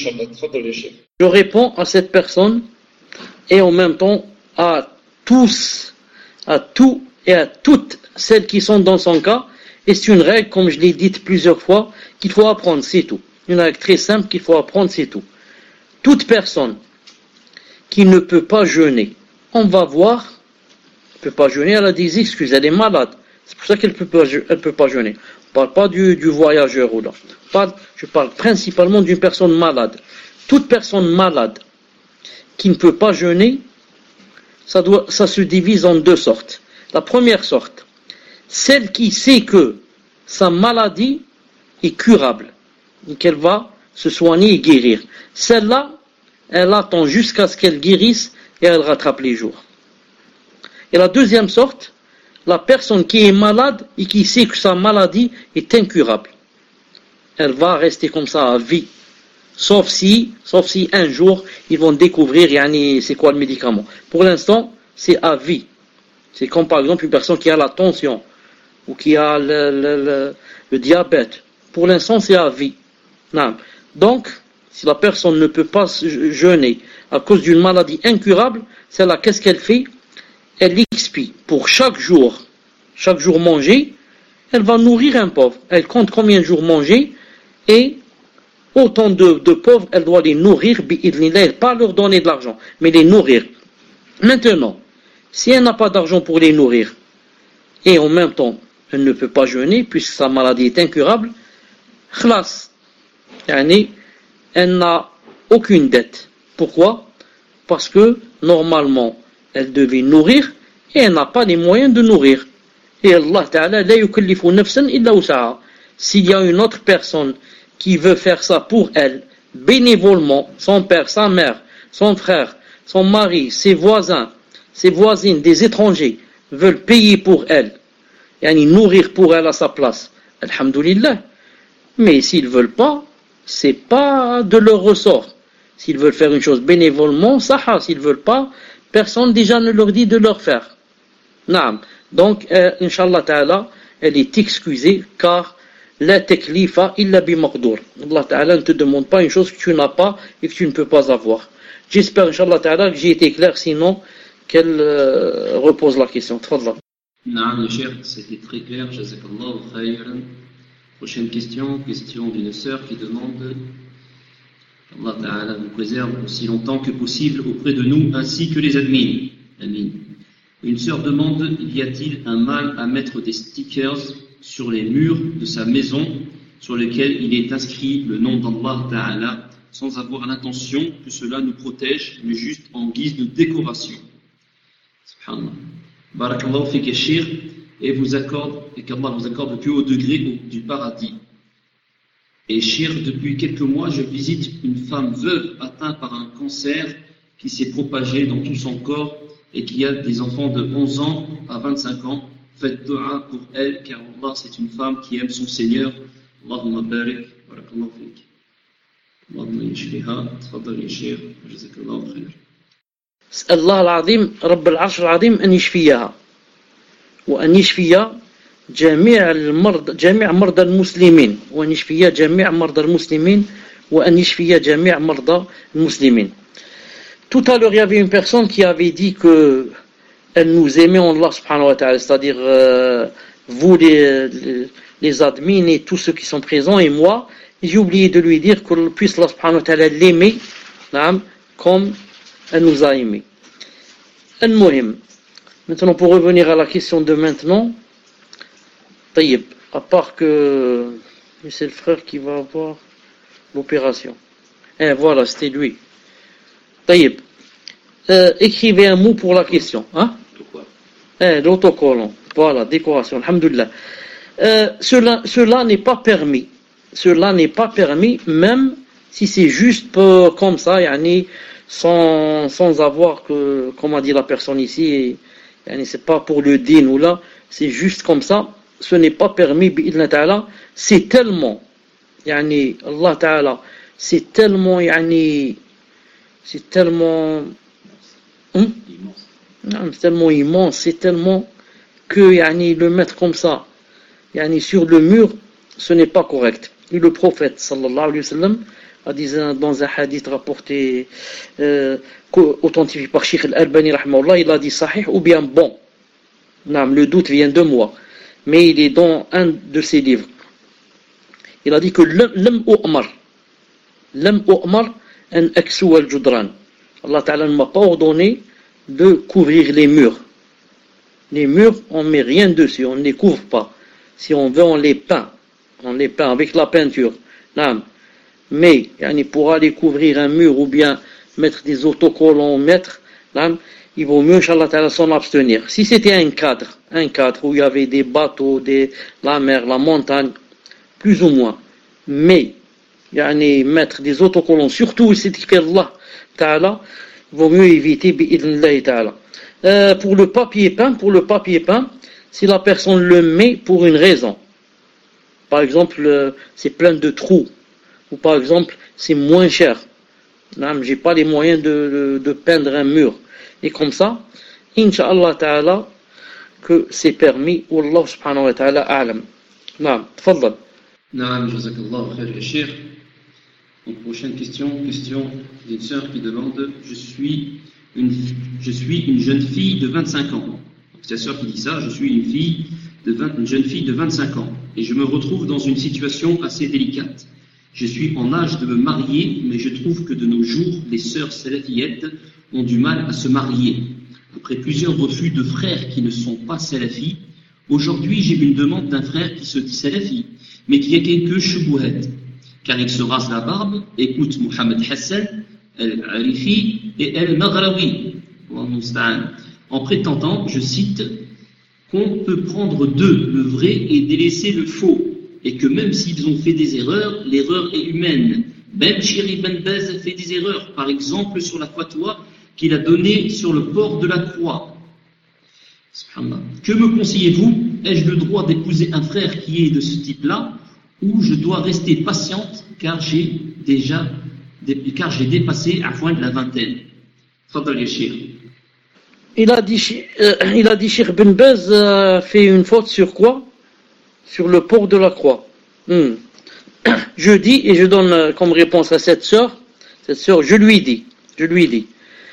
Je réponds à cette personne et en même temps à tous, à tous et à toutes celles qui sont dans son cas. Et c'est une règle, comme je l'ai dit plusieurs fois, qu'il faut apprendre, c'est tout. Une règle très simple qu'il faut apprendre, c'est tout. Toute personne qui ne peut pas jeûner, on va voir, elle ne peut pas jeûner, elle a des excuses, elle est malade. C'est pour ça qu'elle ne peut, peut pas jeûner. Je ne parle pas du, du voyageur ou là. Je parle, je parle principalement d'une personne malade. Toute personne malade qui ne peut pas jeûner, ça, doit, ça se divise en deux sortes. La première sorte, celle qui sait que sa maladie est curable, qu'elle va se soigner et guérir. Celle-là, elle attend jusqu'à ce qu'elle guérisse et elle rattrape les jours. Et la deuxième sorte, la personne qui est malade et qui sait que sa maladie est incurable. Elle va rester comme ça à vie. Sauf si, sauf si un jour, ils vont découvrir yani, c'est quoi le médicament. Pour l'instant, c'est à vie. C'est comme par exemple une personne qui a la tension ou qui a le, le, le, le diabète. Pour l'instant, c'est à vie. Non. Donc, si la personne ne peut pas jeûner à cause d'une maladie incurable, celle-là, qu'est-ce qu'elle fait? Elle expie pour chaque jour, chaque jour manger, elle va nourrir un pauvre. Elle compte combien de jours manger et autant de, de pauvres, elle doit les nourrir, bi'idhnillah, pas leur donner de l'argent, mais les nourrir. Maintenant, si elle n'a pas d'argent pour les nourrir, et en même temps elle ne peut pas jeûner puisque sa maladie est incurable, khlas, yani, elle n'a aucune dette. Pourquoi? Parce que normalement elle devait nourrir et elle n'a pas les moyens de nourrir. Et Allah Ta'ala la yukallifu nafsan illa wus'aha. S'il y a une autre personne qui veut faire ça pour elle, bénévolement, son père, sa mère, son frère, son mari, ses voisins, ses voisines, des étrangers, veulent payer pour elle, yani nourrir pour elle à sa place, alhamdulillah. Mais s'ils ne veulent pas, c'est pas de leur ressort. S'ils veulent faire une chose bénévolement, ça, s'ils ne veulent pas, personne déjà ne leur dit de leur faire. Naam. Donc, euh, Inch'Allah Ta'ala, elle est excusée car la teklifa illa bi maqdour. Allah Ta'ala ne te demande pas une chose que tu n'as pas et que tu ne peux pas avoir. J'espère, Inch'Allah Ta'ala, que j'ai été clair, sinon qu'elle euh, repose la question. Tfadla. Naam, cher, c'était très clair. Jazakallahu khayran. Prochaine question, question d'une sœur qui demande Allah Ta'ala nous préserve aussi longtemps que possible auprès de nous ainsi que les admins. Amin. Une sœur demande, y a-t-il un mal à mettre des stickers sur les murs de sa maison sur lesquels il est inscrit le nom d'Allah Ta'ala sans avoir l'intention que cela nous protège, mais juste en guise de décoration. Subhanallah. Barakallahu fi kashir et vous accorde, et qu'Allah vous accorde le plus haut degré du paradis. Et Shir, depuis quelques mois, je visite une femme veuve atteinte par un cancer qui s'est propagé dans tout son corps et qui a des enfants de onze ans à vingt-cinq ans. Faites dua pour elle, car Allah, c'est une femme qui aime son Seigneur. Allahumma barik, barakallahu fik. Allahumma yashfiha, tfadal yashir, jazakallahu khair. الله العظيم رب العرش العظيم أن يشفيها وأن يشفي جميع المرضى جميع مرضى المسلمين وأن يشفي جميع مرضى المسلمين وأن يشفي جميع مرضى المسلمين. Tout à l'heure, il y avait une personne qui avait dit que elle nous aimait en Allah subhanahu wa ta'ala, c'est-à-dire euh, vous les, les, les admins et tous ceux qui sont présents et moi. J'ai oublié de lui dire que puisse Allah subhanahu wa ta'ala l'aimer comme elle nous a aimés. Al-Muhim. Maintenant, pour revenir à la question de maintenant, taïb, à part que c'est le frère qui va avoir l'opération. Et voilà, c'était lui. Taïb. Euh, écrivez un mot pour la question. Hein? Eh, l'autocollant. Voilà, décoration. Alhamdulillah. Euh, cela, cela n'est pas permis. Cela n'est pas permis, même si c'est juste pour, comme ça, yani, sans, sans avoir que, comme a dit la personne ici, yani, c'est pas pour le din ou là, c'est juste comme ça, ce n'est pas permis, bi'idna ta'ala, c'est tellement, yani, Allah ta'ala, c'est tellement, yani, c'est tellement, hein? Non, c'est tellement immense, c'est tellement que, yani, le mettre comme ça, yani, sur le mur, ce n'est pas correct. Et le prophète, sallallahu alayhi wa sallam, a dit dans un hadith rapporté, euh, authentifié par Sheikh Al-Albani, rahimahullah, il a dit sahih ou bien bon. Non, le doute vient de moi. Mais il est dans un de ses livres. Il a dit que lam u'mar, lam u'mar an aksu al-judran. Allah Ta'ala ne m'a pas ordonné de couvrir les murs. Les murs, on ne met rien dessus, on ne les couvre pas. Si on veut, on les peint. On les peint avec la peinture. Non. Mais, yani, pour aller couvrir un mur ou bien mettre des autocollants, mettre, là, il vaut mieux, Inch'Allah Ta'ala, s'en abstenir. Si c'était un cadre, un cadre où il y avait des bateaux, des, la mer, la montagne, plus ou moins. Mais, yani, mettre des autocollants, surtout où c'est écrit Allah Ta'ala, il vaut mieux éviter, bi'idnillahi Ta'ala. Euh, pour le papier peint, pour le papier peint, si la personne le met pour une raison. Par exemple, euh, c'est plein de trous. Ou par exemple, c'est moins cher. Non, j'ai pas les moyens de, de, de peindre un mur. Et comme ça, Inch'Allah Ta'ala, que c'est permis. Wallahu subhanahu wa ta'ala a'lam. Naam, tfaddal. Naam, jazakallahu khair ya cheikh. Donc, prochaine question, question d'une sœur qui demande, je suis une, je suis une jeune fille de vingt-cinq ans. C'est la sœur qui dit ça, je suis une fille de vingt, une jeune fille de vingt-cinq ans. Et je me retrouve dans une situation assez délicate. Je suis en âge de me marier, mais je trouve que de nos jours, les sœurs salafiettes ont du mal à se marier. Après plusieurs refus de frères qui ne sont pas salafis, Aujourd'hui, j'ai une demande d'un frère qui se dit salafi, mais qui a quelques chubouhat, car il se rase la barbe, écoute Mohamed Hassan, Al-Arifi et Al-Maghrawi, en prétendant, je cite, qu'on peut prendre d'eux le vrai et délaisser le faux, et que même s'ils ont fait des erreurs, l'erreur est humaine. Même Cheikh Ibn Baz a fait des erreurs, par exemple sur la fatwa qu'il a donnée sur le port de la croix. Que me conseillez-vous? Ai-je le droit d'épouser un frère qui est de ce type-là, ou je dois rester patiente car j'ai déjà car j'ai dépassé à point de la vingtaine? Fadal Yashir. Il a dit, euh, il a dit Cheikh Ibn Baz a fait une faute sur quoi? Sur le port de la croix. Hmm. Je dis, et je donne comme réponse à cette sœur, cette sœur, je lui dis, je lui dis,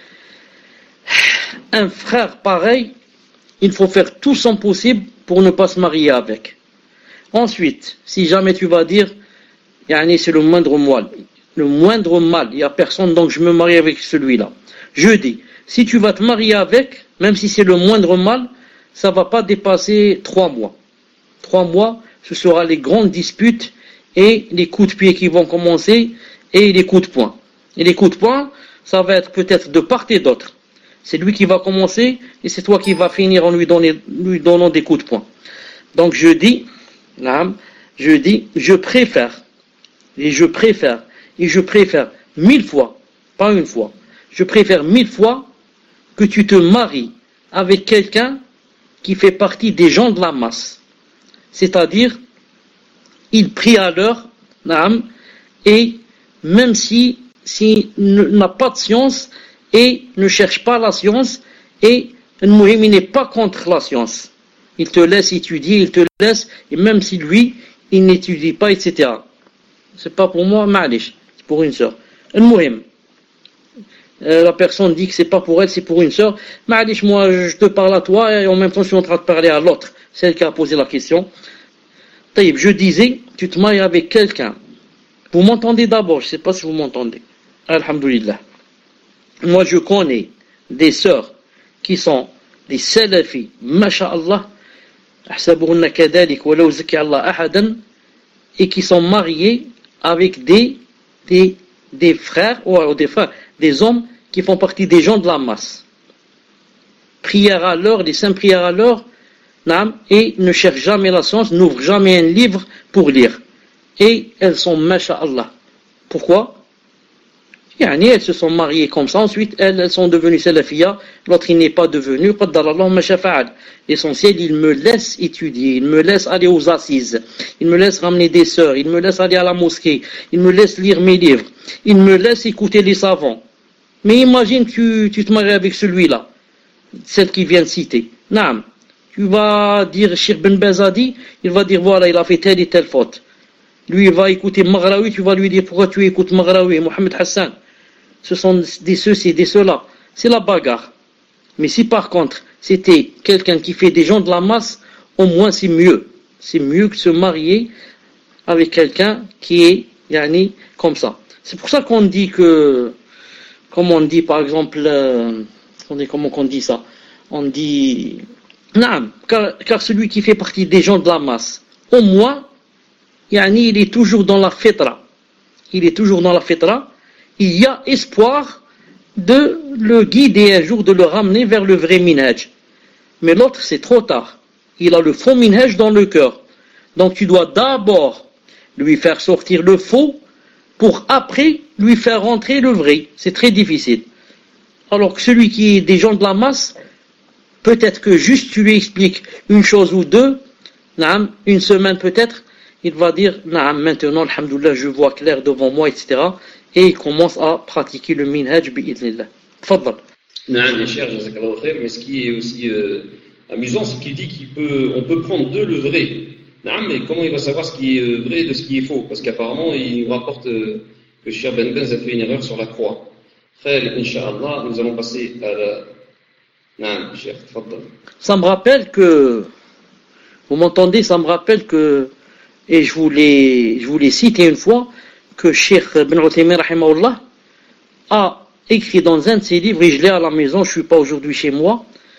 un frère pareil, il faut faire tout son possible pour ne pas se marier avec. Ensuite, si jamais tu vas dire, yani c'est le moindre mal, le moindre mal, il n'y a personne, donc je me marie avec celui-là. Je dis, si tu vas te marier avec, même si c'est le moindre mal, ça ne va pas dépasser trois mois. Trois mois, ce sera les grandes disputes et les coups de pied qui vont commencer et les coups de poing. Et les coups de poing, ça va être peut-être de part et d'autre. C'est lui qui va commencer et c'est toi qui vas finir en lui, donner, lui donnant des coups de poing. Donc je dis, je dis, je préfère, et je préfère, et je préfère mille fois, pas une fois, je préfère mille fois que tu te maries avec quelqu'un qui fait partie des gens de la masse. C'est-à-dire, il prie à l'heure, et même si, si n'a pas de science, et ne cherche pas la science, et il n'est pas contre la science. Il te laisse étudier, il te laisse, et même si lui, il n'étudie pas, et cetera. C'est pas pour moi, ma'alish, c'est pour une sœur. Al-Muhim. Euh, la personne dit que c'est pas pour elle, c'est pour une sœur. Ma'alish, moi, je te parle à toi, et en même temps, je suis en train de parler à l'autre, celle qui a posé la question. Taïb, je disais, tu te maries avec quelqu'un. Vous m'entendez d'abord, je sais pas si vous m'entendez. Alhamdulillah. Moi, je connais des sœurs qui sont des salafis, masha'Allah, et qui sont mariés avec des, des, des frères, ou des frères, des hommes qui font partie des gens de la masse. Prières à l'heure, des saintes prières à l'heure, et ne cherchent jamais la science, n'ouvrent jamais un livre pour lire. Et elles sont masha'Allah. Pourquoi? Yani, elles se sont mariées comme ça, ensuite elles, elles sont devenues salafiyya, l'autre il n'est pas devenu, l'essentiel, il me laisse étudier, il me laisse aller aux assises, il me laisse ramener des sœurs, il me laisse aller à la mosquée, il me laisse lire mes livres, il me laisse écouter les savants. Mais imagine que tu, tu te maries avec celui-là, celle qui vient de citer. Naam, tu vas dire Cheikh Ben Baz a dit, il va dire voilà, il a fait telle et telle faute. Lui il va écouter Maghrawi, tu vas lui dire pourquoi tu écoutes Maghrawi, Mohamed Hassan. Ce sont des ceux-ci, des ceux-là. C'est la bagarre. Mais si par contre, c'était quelqu'un qui fait des gens de la masse, au moins c'est mieux. C'est mieux que se marier avec quelqu'un qui est, yani, comme ça. C'est pour ça qu'on dit que, comme on dit par exemple, euh, comment on dit ça? On dit, non, car, car celui qui fait partie des gens de la masse, au moins, yani, il est toujours dans la fitra. Il est toujours dans la fitra. Il y a espoir de le guider un jour, de le ramener vers le vrai minhaj. Mais l'autre, c'est trop tard. Il a le faux minhaj dans le cœur. Donc tu dois d'abord lui faire sortir le faux pour après lui faire rentrer le vrai. C'est très difficile. Alors que celui qui est des gens de la masse, peut-être que juste tu lui expliques une chose ou deux, une semaine peut-être, il va dire, maintenant, alhamdoulilah, je vois clair devant moi, et cetera. Et il commence à pratiquer le minhaj bi'idnillah. Tfaddal. Non, cher, mais ce qui est aussi euh, amusant, c'est qu'il dit qu'il peut, on peut prendre de le vrai. Non, mais comment il va savoir ce qui est vrai de ce qui est faux? Parce qu'apparemment, il nous rapporte euh, que Cheikh Ben Baz a fait une erreur sur la croix. Frère, Inch'Allah, nous allons passer à la... Non, cher, tfaddal. Ça me rappelle que, vous m'entendez, ça me rappelle que, et je vous l'ai, je vous l'ai cité une fois, que Cheikh Ben Uthaymin rahimahullah a écrit dans un de ses livres, et je l'ai à la maison, je ne suis pas aujourd'hui chez moi,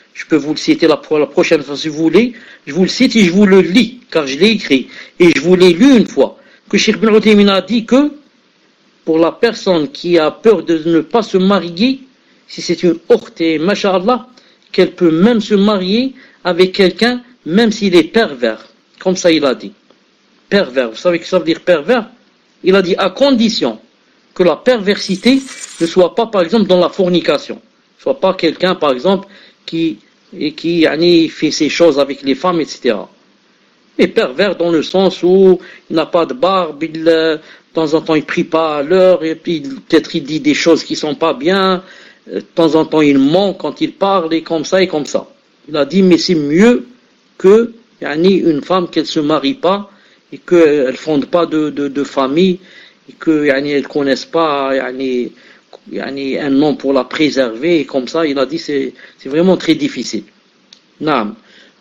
Je peux vous le citer la, la prochaine fois si vous voulez. Je vous le cite et je vous le lis, car je l'ai écrit. Et je vous l'ai lu une fois. Que Cheikh Ibn Uthaymin a dit que pour la personne qui a peur de ne pas se marier, si c'est une orte, masha'Allah, qu'elle peut même se marier avec quelqu'un, même s'il est pervers. Comme ça il a dit. Pervers. Vous savez ce que ça veut dire pervers? Il a dit à condition que la perversité ne soit pas, par exemple, dans la fornication. Ne soit pas quelqu'un, par exemple, qui, et qui yani, fait ces choses avec les femmes, et cetera. Et pervers dans le sens où il n'a pas de barbe, il, de temps en temps il prie pas à l'heure, et puis peut-être il dit des choses qui sont pas bien, de temps en temps il ment quand il parle, et comme ça et comme ça. Il a dit, mais c'est mieux que yani, une femme qu'elle se marie pas, et qu'elle ne fonde pas de, de, de famille, et qu'elle yani, ne connaisse pas yani, yani, un nom pour la préserver, et comme ça, il a dit, c'est, c'est vraiment très difficile. Naam.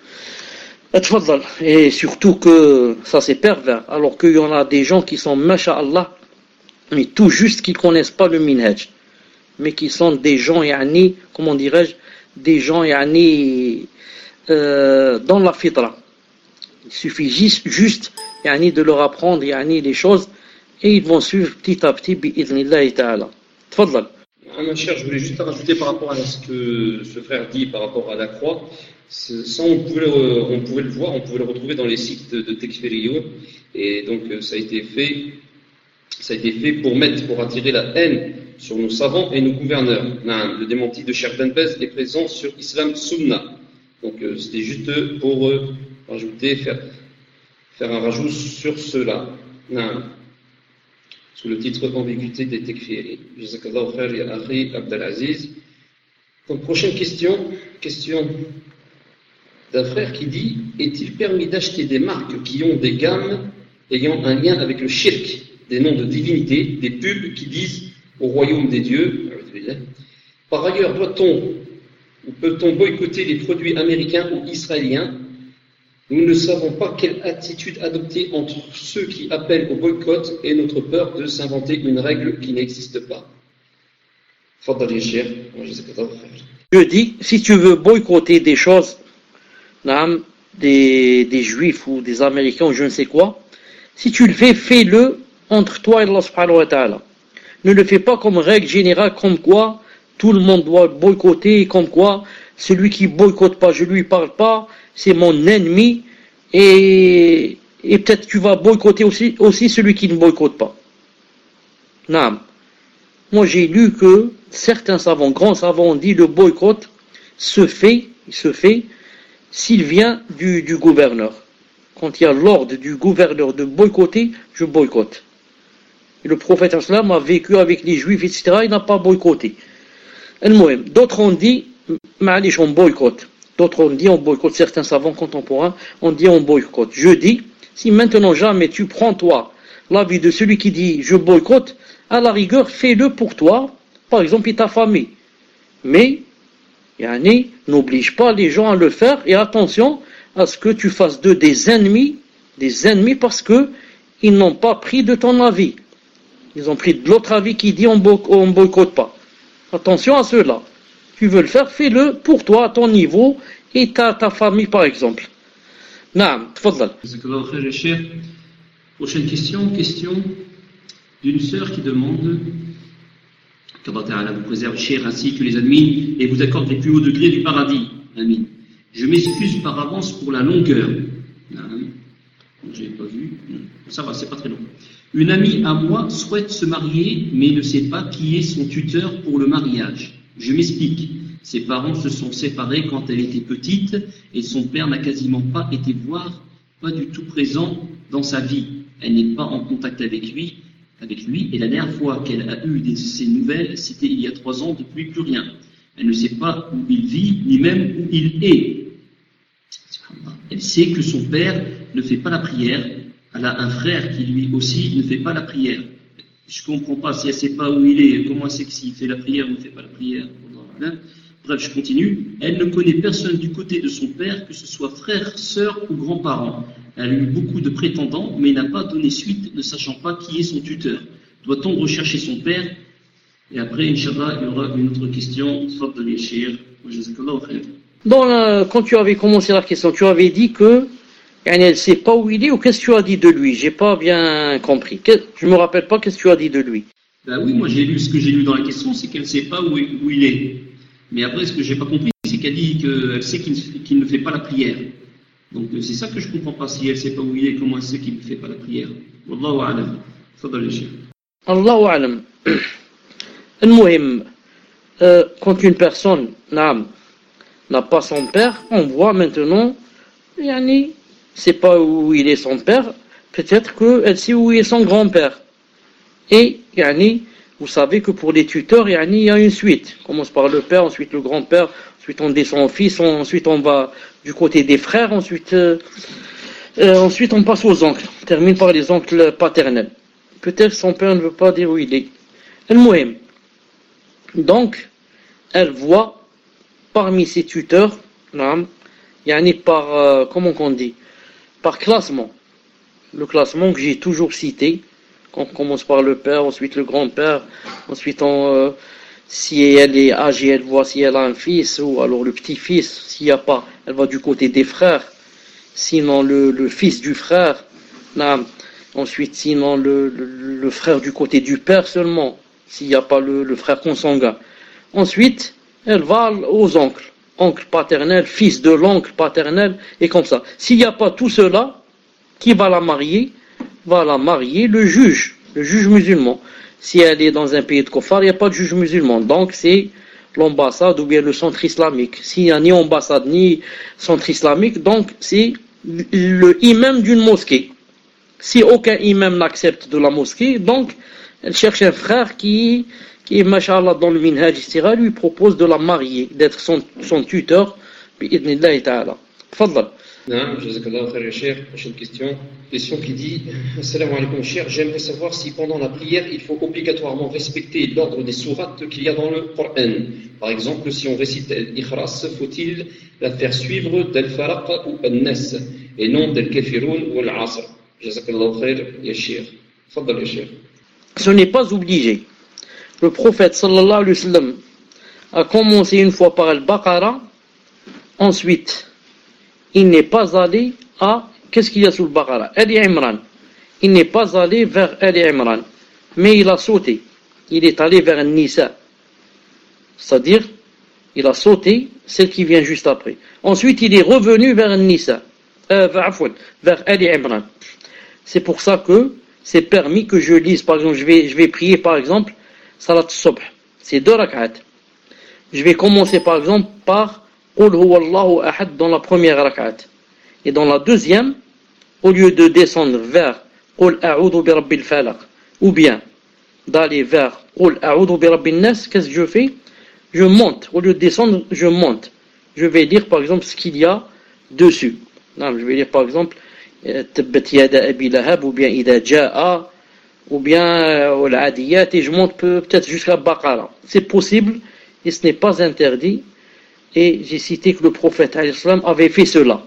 Et surtout que ça c'est pervers, alors qu'il y en a des gens qui sont masha'Allah, mais tout juste qui ne connaissent pas le minhaj, mais qui sont des gens, yani, comment dirais-je, des gens yani, euh, dans la fitra. Il suffit juste, juste yani, de leur apprendre yani, les choses et ils vont suivre petit à petit bi'idhnillahi ta'ala. Tfadlal. Ah, ma chère, je voulais juste rajouter par rapport à ce que ce frère dit par rapport à la croix. Ça, on pouvait, le, on pouvait le voir, on pouvait le retrouver dans les sites de, de Tekfiriyoun. Et donc, ça a été fait, ça a été fait pour mettre, pour attirer la haine sur nos savants et nos gouverneurs. Le démenti de Cheikh Ben Baz est présent sur Islam Sunna. Donc, c'était juste pour euh, rajouter, faire, faire un rajout sur cela. Sous le titre Ambiguïté des Tekfiri. Jazakallahu khair ya akhi Abdelaziz. Donc, prochaine question, question d'un frère qui dit: est-il permis d'acheter des marques qui ont des gammes ayant un lien avec le shirk, des noms de divinités, des pubs qui disent au royaume des dieux? Par ailleurs, doit-on ou peut-on boycotter les produits américains ou israéliens? Nous ne savons pas quelle attitude adopter entre ceux qui appellent au boycott et notre peur de s'inventer une règle qui n'existe pas. Je dis, si tu veux boycotter des choses, des, des juifs ou des américains ou je ne sais quoi, si tu le fais, fais-le entre toi et Allah subhanahu wa ta'ala. Ne le fais pas comme règle générale, comme quoi tout le monde doit boycotter, comme quoi celui qui boycotte pas, je lui parle pas, c'est mon ennemi, et, et peut-être tu vas boycotter aussi, aussi celui qui ne boycotte pas. Naam. Moi j'ai lu que certains savants, grands savants ont dit le boycott se fait, il se fait s'il vient du, du gouverneur. Quand il y a l'ordre du gouverneur de boycotter, je boycotte. Et le prophète islam a vécu avec les juifs, et cetera, il n'a pas boycotté. D'autres ont dit, on boycotte. D'autres ont dit, on boycotte. Certains savants contemporains ont dit, on boycotte. Je dis, si maintenant jamais tu prends toi l'avis de celui qui dit, je boycotte, à la rigueur, fais-le pour toi, par exemple, et ta famille. Mais, yani, n'oblige pas les gens à le faire, et attention à ce que tu fasses d'eux des ennemis, des ennemis parce que ils n'ont pas pris de ton avis. Ils ont pris de l'autre avis qui dit, on ne boycotte pas. Attention à cela. Tu veux le faire, fais-le pour toi, à ton niveau, et ta, ta famille, par exemple. Naam, tfadlal. Prochaine question, question d'une sœur qui demande qu'Allah Ta'ala vous préserve, cher, ainsi que les admins, et vous accorde les plus hauts degrés du paradis. Amin. Je m'excuse par avance pour la longueur. Je n'ai pas vu. Ça va, c'est pas très long. Une amie à moi souhaite se marier, mais ne sait pas qui est son tuteur pour le mariage. Je m'explique. Ses parents se sont séparés quand elle était petite, et son père n'a quasiment pas été voir, pas du tout présent dans sa vie. Elle n'est pas en contact avec lui, avec lui, et la dernière fois qu'elle a eu des, ses nouvelles, c'était il y a trois ans, depuis plus rien. Elle ne sait pas où il vit, ni même où il est. Elle sait que son père ne fait pas la prière. Elle a un frère qui lui aussi ne fait pas la prière. Je ne comprends pas, si elle ne sait pas où il est, comment elle sait que s'il fait la prière ou ne fait pas la prière. Bref, je continue. Elle ne connaît personne du côté de son père, que ce soit frère, sœur ou grands-parents. Elle a eu beaucoup de prétendants, mais n'a pas donné suite, ne sachant pas qui est son tuteur. Doit-on rechercher son père? Et après, Inch'Allah, il y aura une autre question. Tfaddal ya Cheikh. Jazakallahu khair. Dans la, quand tu avais commencé la question, tu avais dit que elle ne sait pas où il est, ou qu'est-ce que tu as dit de lui? J'ai pas bien compris. Je me rappelle pas qu'est-ce que tu as dit de lui. Ben oui, moi j'ai lu ce que j'ai lu dans la question, c'est qu'elle ne sait pas où, où il est. Mais après, ce que j'ai pas compris, c'est qu'elle dit qu'elle sait qu'il, qu'il ne fait pas la prière. Donc c'est ça que je comprends pas. Si elle ne sait pas où il est, comment elle sait qu'il ne fait pas la prière? Wallahu a'lam. Fadal ya Cheikh. Allahu a'lam. Al-Muhim, euh, quand une personne n'a, n'a pas son père, on voit maintenant, yani, c'est pas où il est son père, peut-être qu'elle sait où est son grand-père. Et, yani, vous savez que pour les tuteurs, yani, il y a une suite. On commence par le père, ensuite le grand-père, ensuite on descend au fils, on, ensuite on va du côté des frères, ensuite, euh, euh, ensuite on passe aux oncles. On termine par les oncles paternels. Peut-être son père ne veut pas dire où il est. El-Mouhem. Donc, elle voit parmi ses tuteurs, yani par, euh, comment on dit, par classement. Le classement que j'ai toujours cité, on commence par le père, ensuite le grand-père, ensuite on, euh, si elle est âgée, elle voit si elle a un fils, ou alors le petit-fils, s'il n'y a pas, elle va du côté des frères, sinon le, le fils du frère, là, ensuite sinon le, le, le frère du côté du père seulement, s'il n'y a pas le, le frère consanguin. Ensuite, elle va aux oncles, oncle paternel, fils de l'oncle paternel, et comme ça. S'il n'y a pas tout cela, qui va la marier? Va la marier le juge, le juge musulman. Si elle est dans un pays de Kofar, il n'y a pas de juge musulman. Donc c'est l'ambassade ou bien le centre islamique. S'il n'y a ni ambassade ni centre islamique, donc c'est le imam d'une mosquée. Si aucun imam n'accepte de la mosquée, donc elle cherche un frère qui, qui est, mashallah, dans le minhaj, et cetera, lui propose de la marier, d'être son, son tuteur, bi'idnillahi ta'ala. Fadal. Non, jazakallah khair ya Cheikh. Prochaine question. Question qui dit: Assalamu alaikum Cheikh, j'aimerais savoir si pendant la prière il faut obligatoirement respecter l'ordre des sourates qu'il y a dans le Coran. Par exemple, si on récite Al-Ikhlas, faut-il la faire suivre d'Al-Falaq ou Al-Nas et non d'Al-Kafirun ou Al-Asr? Jazakallah khair ya Cheikh. Fadal ya Cheikh. Ce n'est pas obligé. Le prophète sallallahu alayhi wa sallam a commencé une fois par Al-Baqarah, ensuite il n'est pas allé à, qu'est-ce qu'il y a sous le Baqarah? Ali Imran. Il n'est pas allé vers Ali Imran, mais il a sauté. Il est allé vers Nisa. C'est-à-dire, il a sauté celle qui vient juste après. Ensuite, il est revenu vers Nisa, euh, vers, vers Ali Imran. C'est pour ça que c'est permis que je lise, par exemple, je vais, je vais prier, par exemple, Salat al-Subh. C'est deux rak'at. Je vais commencer, par exemple, par Qul huwallahu ahad dans la première rak'at. Et dans la deuxième, au lieu de descendre vers Qul a'udhu bi rabbil falaq, ou bien d'aller vers Qul a'udhu bi rabbin nas, qu'est-ce que je fais? Je monte. Au lieu de descendre, je monte. Je vais lire, par exemple, ce qu'il y a dessus. Non, je vais lire, par exemple, Tabbat yada abi lahab, ou bien Ida ja'a, ou bien Al-Adiyat, et je monte peut-être jusqu'à Baqara. C'est possible, et ce n'est pas interdit. Et j'ai cité que le prophète avait fait cela.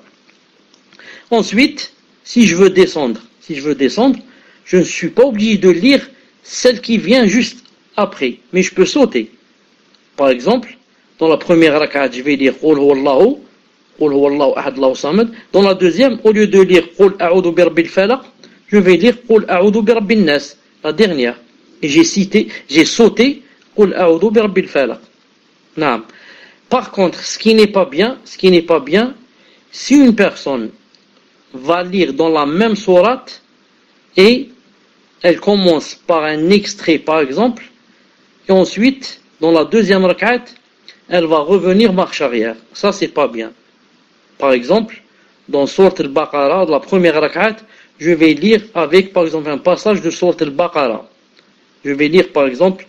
Ensuite, si je veux descendre, si je veux descendre, je ne suis pas obligé de lire celle qui vient juste après, mais je peux sauter. Par exemple, dans la première rak'at, je vais lire Qul huwallahu, Qul huwallahu ahad Allahu samad. Dans la deuxième, au lieu de lire Qul a'udhu bi rabbil falaq, je vais lire Qul a'udhu bi rabbin nas, la dernière. Et j'ai cité, j'ai sauté Qul a'udhu bi rabbil falaq. Naam. Par contre, ce qui n'est pas bien, ce qui n'est pas bien, si une personne va lire dans la même sourate et elle commence par un extrait, par exemple, et ensuite, dans la deuxième rak'at, elle va revenir marche arrière. Ça, c'est pas bien. Par exemple, dans Sourate al-Baqarah, la première rak'at, je vais lire avec, par exemple, un passage de Sourate al-Baqarah. Je vais lire, par exemple,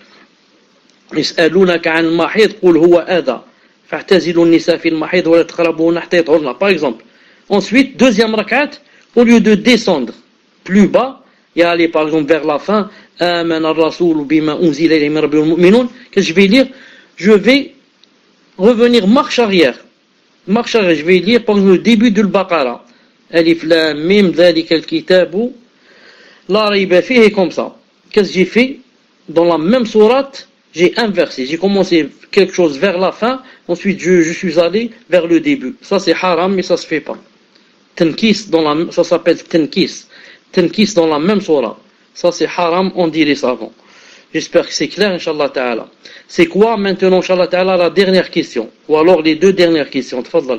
يسألونك عن المحيض قل هو أذى فاعتزلوا النساء في المحيض ولا تقربوهن حتى يطهرن. Par exemple. Ensuite, deuxième rak'at, au lieu de descendre plus bas, et aller par exemple vers la fin, آمن الرسول بما أنزل إليه من ربه والمؤمنون, qu'est-ce que je vais lire? Je vais revenir marche arrière. Marche arrière, je vais lire par exemple le début de l'Baqara. Alif lam mim ذلك الكتاب لا ريب فيه, comme ça. Qu'est-ce que j'ai fait? Dans la même sourate, j'ai inversé, j'ai commencé quelque chose vers la fin, ensuite je, je suis allé vers le début. Ça c'est haram, mais ça se fait pas. Tenkis, dans la, ça s'appelle tenkis. Tenkis dans la même surah. Ça c'est haram, on dit les savants. J'espère que c'est clair, Inch'Allah Ta'ala. C'est quoi maintenant, Inch'Allah Ta'ala, la dernière question? Ou alors les deux dernières questions. Tfadal.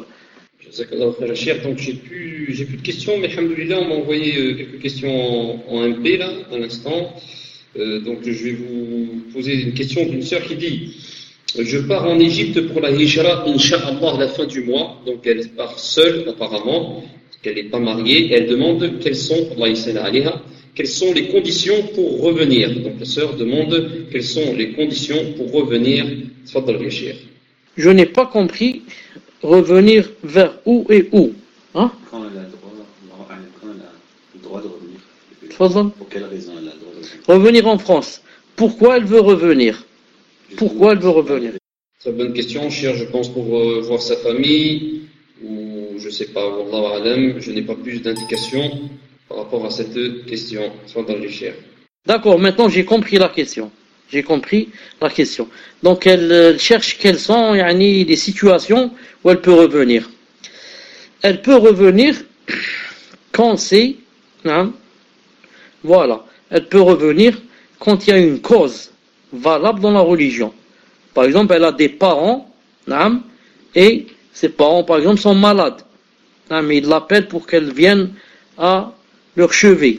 Donc j'ai plus, j'ai plus de questions, mais alhamdoulilah, on m'a envoyé euh, quelques questions en, en M P là, à l'instant. Euh, donc je vais vous poser une question d'une sœur qui dit: je pars en Égypte pour la hijra, Inch'Allah, à la fin du mois. Donc elle part seule apparemment, parce qu'elle n'est pas mariée, et elle demande quelles sont, quelles sont les conditions pour revenir. Donc la sœur demande quelles sont les conditions pour revenir. Je n'ai pas compris. Revenir vers où et où, hein? Quand elle a le droit, quand elle a le droit de revenir. Pour quelle raison elle a le droit de revenir? Revenir en France. Pourquoi elle veut revenir? Pourquoi elle veut revenir? Très bonne question, cher. Je pense pour euh, voir sa famille, ou je sais pas, Wallahu alam, je n'ai pas plus d'indications par rapport à cette question. Soit dans les chers. D'accord, maintenant j'ai compris la question. J'ai compris la question. Donc elle euh, cherche quelles sont yani, les situations où elle peut revenir. Elle peut revenir quand c'est, hein, voilà, elle peut revenir quand il y a une cause valable dans la religion. Par exemple, elle a des parents, hein, et ses parents, par exemple, sont malades. Hein, mais ils l'appellent pour qu'elle vienne à leur chevet.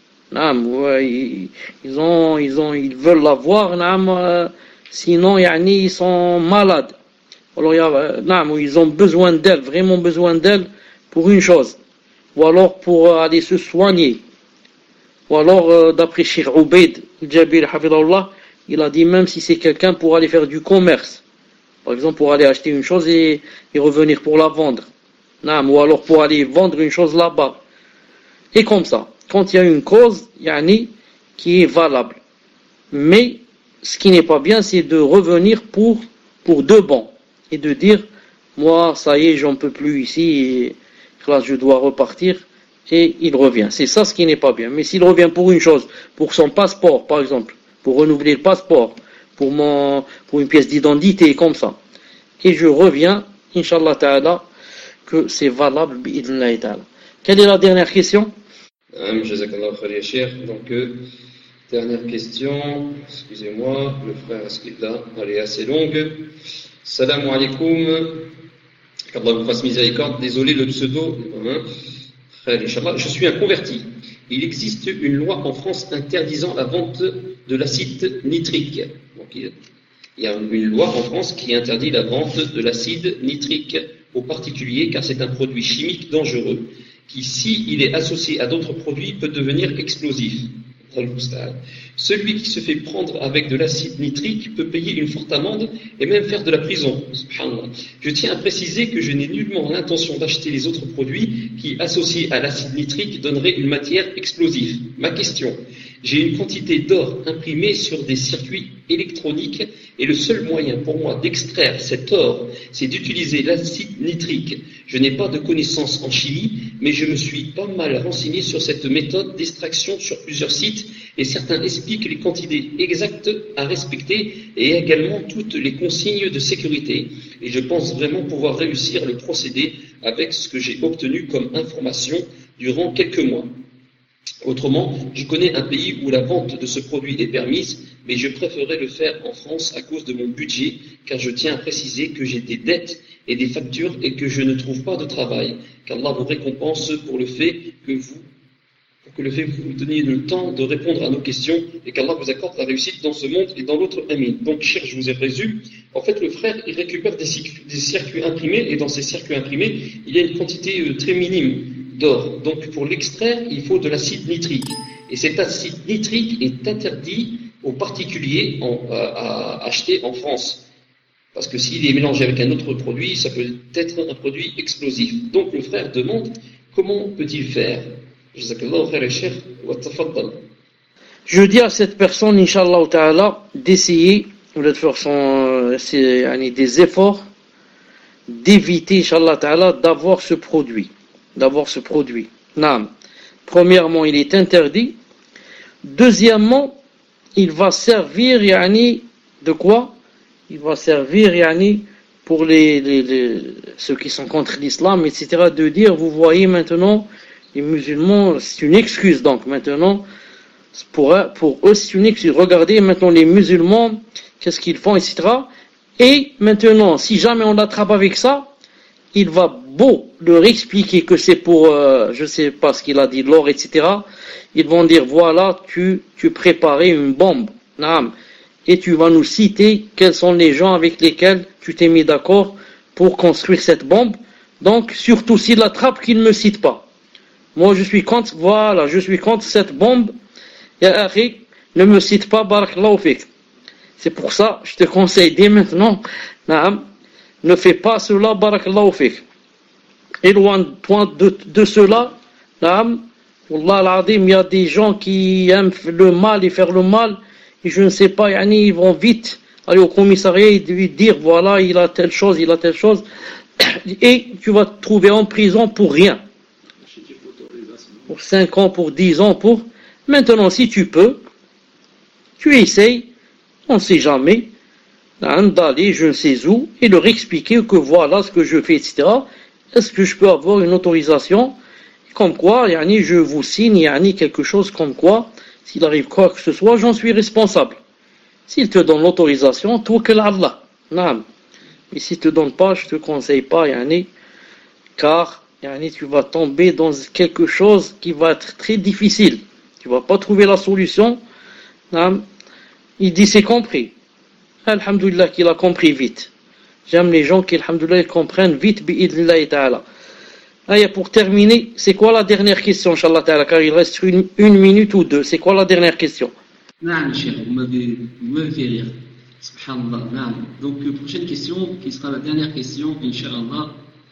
Ils, ils, ont, ils, ont, ils veulent la voir, euh, sinon yani, ils sont malades. Alors, ils ont besoin d'elle, vraiment besoin d'elle pour une chose. Ou alors pour aller se soigner. Ou alors, euh, d'après Cheikh Ubaid, Jabir Hafidahullah, il a dit même si c'est quelqu'un pour aller faire du commerce. Par exemple, pour aller acheter une chose et, et revenir pour la vendre. Ou alors pour aller vendre une chose là-bas. Et comme ça. Quand il y a une cause, yani, qui est valable. Mais, ce qui n'est pas bien, c'est de revenir pour, pour de bon. Et de dire, moi, ça y est, j'en peux plus ici, et là, je dois repartir, et il revient. C'est ça ce qui n'est pas bien. Mais s'il revient pour une chose, pour son passeport, par exemple, pour renouveler le passeport, pour mon, pour une pièce d'identité, comme ça, et je reviens, Inch'Allah Ta'ala, que c'est valable, bi'idhnillahi ta'ala. Quelle est la dernière question? Donc, euh, dernière question, excusez-moi, le frère, est-ce qu'il a, elle est assez longue. Salam alaikum, qu'Allah vous fasse miséricorde, désolé le pseudo, je suis un converti. Il existe une loi en France interdisant la vente de l'acide nitrique. Donc, il y a une loi en France qui interdit la vente de l'acide nitrique aux particuliers car c'est un produit chimique dangereux qui, s'il est associé à d'autres produits, peut devenir explosif. Celui qui se fait prendre avec de l'acide nitrique peut payer une forte amende et même faire de la prison. Je tiens à préciser que je n'ai nullement l'intention d'acheter les autres produits qui, associés à l'acide nitrique, donneraient une matière explosive. Ma question: j'ai une quantité d'or imprimée sur des circuits électroniques et le seul moyen pour moi d'extraire cet or, c'est d'utiliser l'acide nitrique. Je n'ai pas de connaissances en chimie, mais je me suis pas mal renseigné sur cette méthode d'extraction sur plusieurs sites et certains expliquent les quantités exactes à respecter et également toutes les consignes de sécurité. Et je pense vraiment pouvoir réussir le procédé avec ce que j'ai obtenu comme information durant quelques mois. Autrement, je connais un pays où la vente de ce produit est permise, mais je préférerais le faire en France à cause de mon budget, car je tiens à préciser que j'ai des dettes et des factures et que je ne trouve pas de travail. Qu'Allah vous récompense pour le fait que vous, pour que le fait que vous donniez le temps de répondre à nos questions et qu'Allah vous accorde la réussite dans ce monde et dans l'autre. Amin. Donc, cher, je vous ai résumé. En fait, le frère, il récupère des circuits, des circuits imprimés et dans ces circuits imprimés, il y a une quantité euh, très minime d'or. Donc, pour l'extraire, il faut de l'acide nitrique. Et cet acide nitrique est interdit aux particuliers en, à, à acheter en France. Parce que s'il est mélangé avec un autre produit, ça peut être un produit explosif. Donc le frère demande, comment peut-il faire? Je dis à cette personne, Inch'Allah Ta'ala, d'essayer, de faire son, des efforts, d'éviter, Inch'Allah Ta'ala, d'avoir ce produit. D'avoir ce produit. Naam. Premièrement, il est interdit. Deuxièmement, il va servir yani, de quoi? Il va servir, yani, pour les, les, les, ceux qui sont contre l'islam, et cetera, de dire, vous voyez maintenant, les musulmans, c'est une excuse, donc, maintenant, pour, pour eux, c'est une excuse. Regardez, maintenant, les musulmans, qu'est-ce qu'ils font, et cetera. Et maintenant, si jamais on l'attrape avec ça, il va beau leur expliquer que c'est pour, euh, je sais pas ce qu'il a dit, l'or, et cetera. Ils vont dire, voilà, tu, tu préparais une bombe, naam, et tu vas nous citer quels sont les gens avec lesquels tu t'es mis d'accord pour construire cette bombe. Donc, surtout s'il l'attrape, qu'il ne me cite pas. Moi, je suis contre, voilà, je suis contre cette bombe. Ya akhi, ne me cite pas, barakallahu fik. C'est pour ça, je te conseille dès maintenant, naam, ne fais pas cela, barakallahu fik. Éloigne-toi de, de cela, naam. Wallah al-Adim, il y a des gens qui aiment le mal et faire le mal, et je ne sais pas, yani, ils vont vite aller au commissariat et lui dire, voilà, il a telle chose, il a telle chose, et tu vas te trouver en prison pour rien. Pour cinq ans, pour dix ans, pour... Maintenant, si tu peux, tu essayes, on ne sait jamais, d'aller je ne sais où, et leur expliquer que voilà ce que je fais, et cetera. Est-ce que je peux avoir une autorisation, comme quoi, yani, je vous signe, yani, quelque chose comme quoi, s'il arrive quoi que ce soit, j'en suis responsable. S'il te donne l'autorisation, tawakkal Allah. Naam. Mais s'il te donne pas, je te conseille pas, yani, car, yani, tu vas tomber dans quelque chose qui va être très difficile. Tu vas pas trouver la solution. Naam. Il dit, c'est compris. Alhamdulillah qu'il a compris vite. J'aime les gens qui, alhamdulillah, comprennent vite, bi'idnillahi ta'ala. Ah, pour terminer, c'est quoi la dernière question, Inch'Allah ta'ala, car il reste une, une minute ou deux. C'est quoi la dernière question? Non, cher, vous m'avez, vous m'avez fait rire. Subhanallah, non. Donc, euh, prochaine question, qui sera la dernière question, Inch'Allah.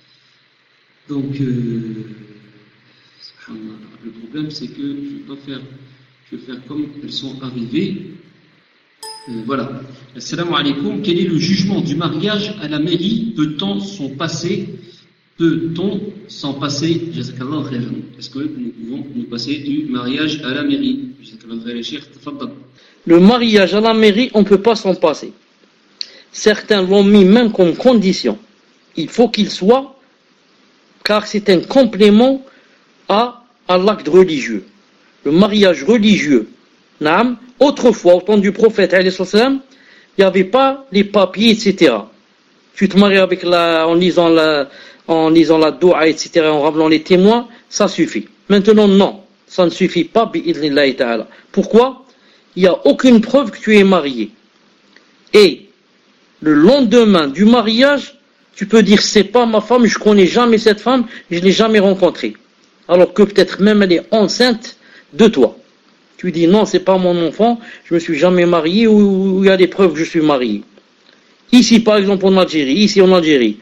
Donc, euh, subhanallah. Le problème, c'est que je vais pas faire, je vais faire comme elles sont arrivées. Euh, voilà. Assalamu alaikum. Quel est le jugement du mariage à la mairie? Peut-on s'en passer? Peut-on s'en passer? Jazakallah khairan. Est-ce que nous pouvons nous passer du mariage à la mairie? Jazakallah khairan, cheikh. Tafaddal. Le mariage à la mairie, on ne peut pas s'en passer. Certains l'ont mis même comme condition. Il faut qu'il soit, car c'est un complément à, à l'acte religieux. Le mariage religieux, naam, autrefois, au temps du prophète, alayhi salam, il n'y avait pas les papiers, et cetera. Tu te maries avec la, en lisant la, en lisant la doua, et cetera, en rappelant les témoins, ça suffit. Maintenant, non, ça ne suffit pas, bi'idhnillahi ta'ala. Pourquoi? Il n'y a aucune preuve que tu es marié. Et le lendemain du mariage, tu peux dire, c'est pas ma femme, je connais jamais cette femme, je l'ai jamais rencontrée. Alors que peut-être même elle est enceinte de toi. Tu dis, non, c'est pas mon enfant, je me suis jamais marié, ou il y a des preuves que je suis marié. Ici, par exemple, en Algérie, ici en Algérie,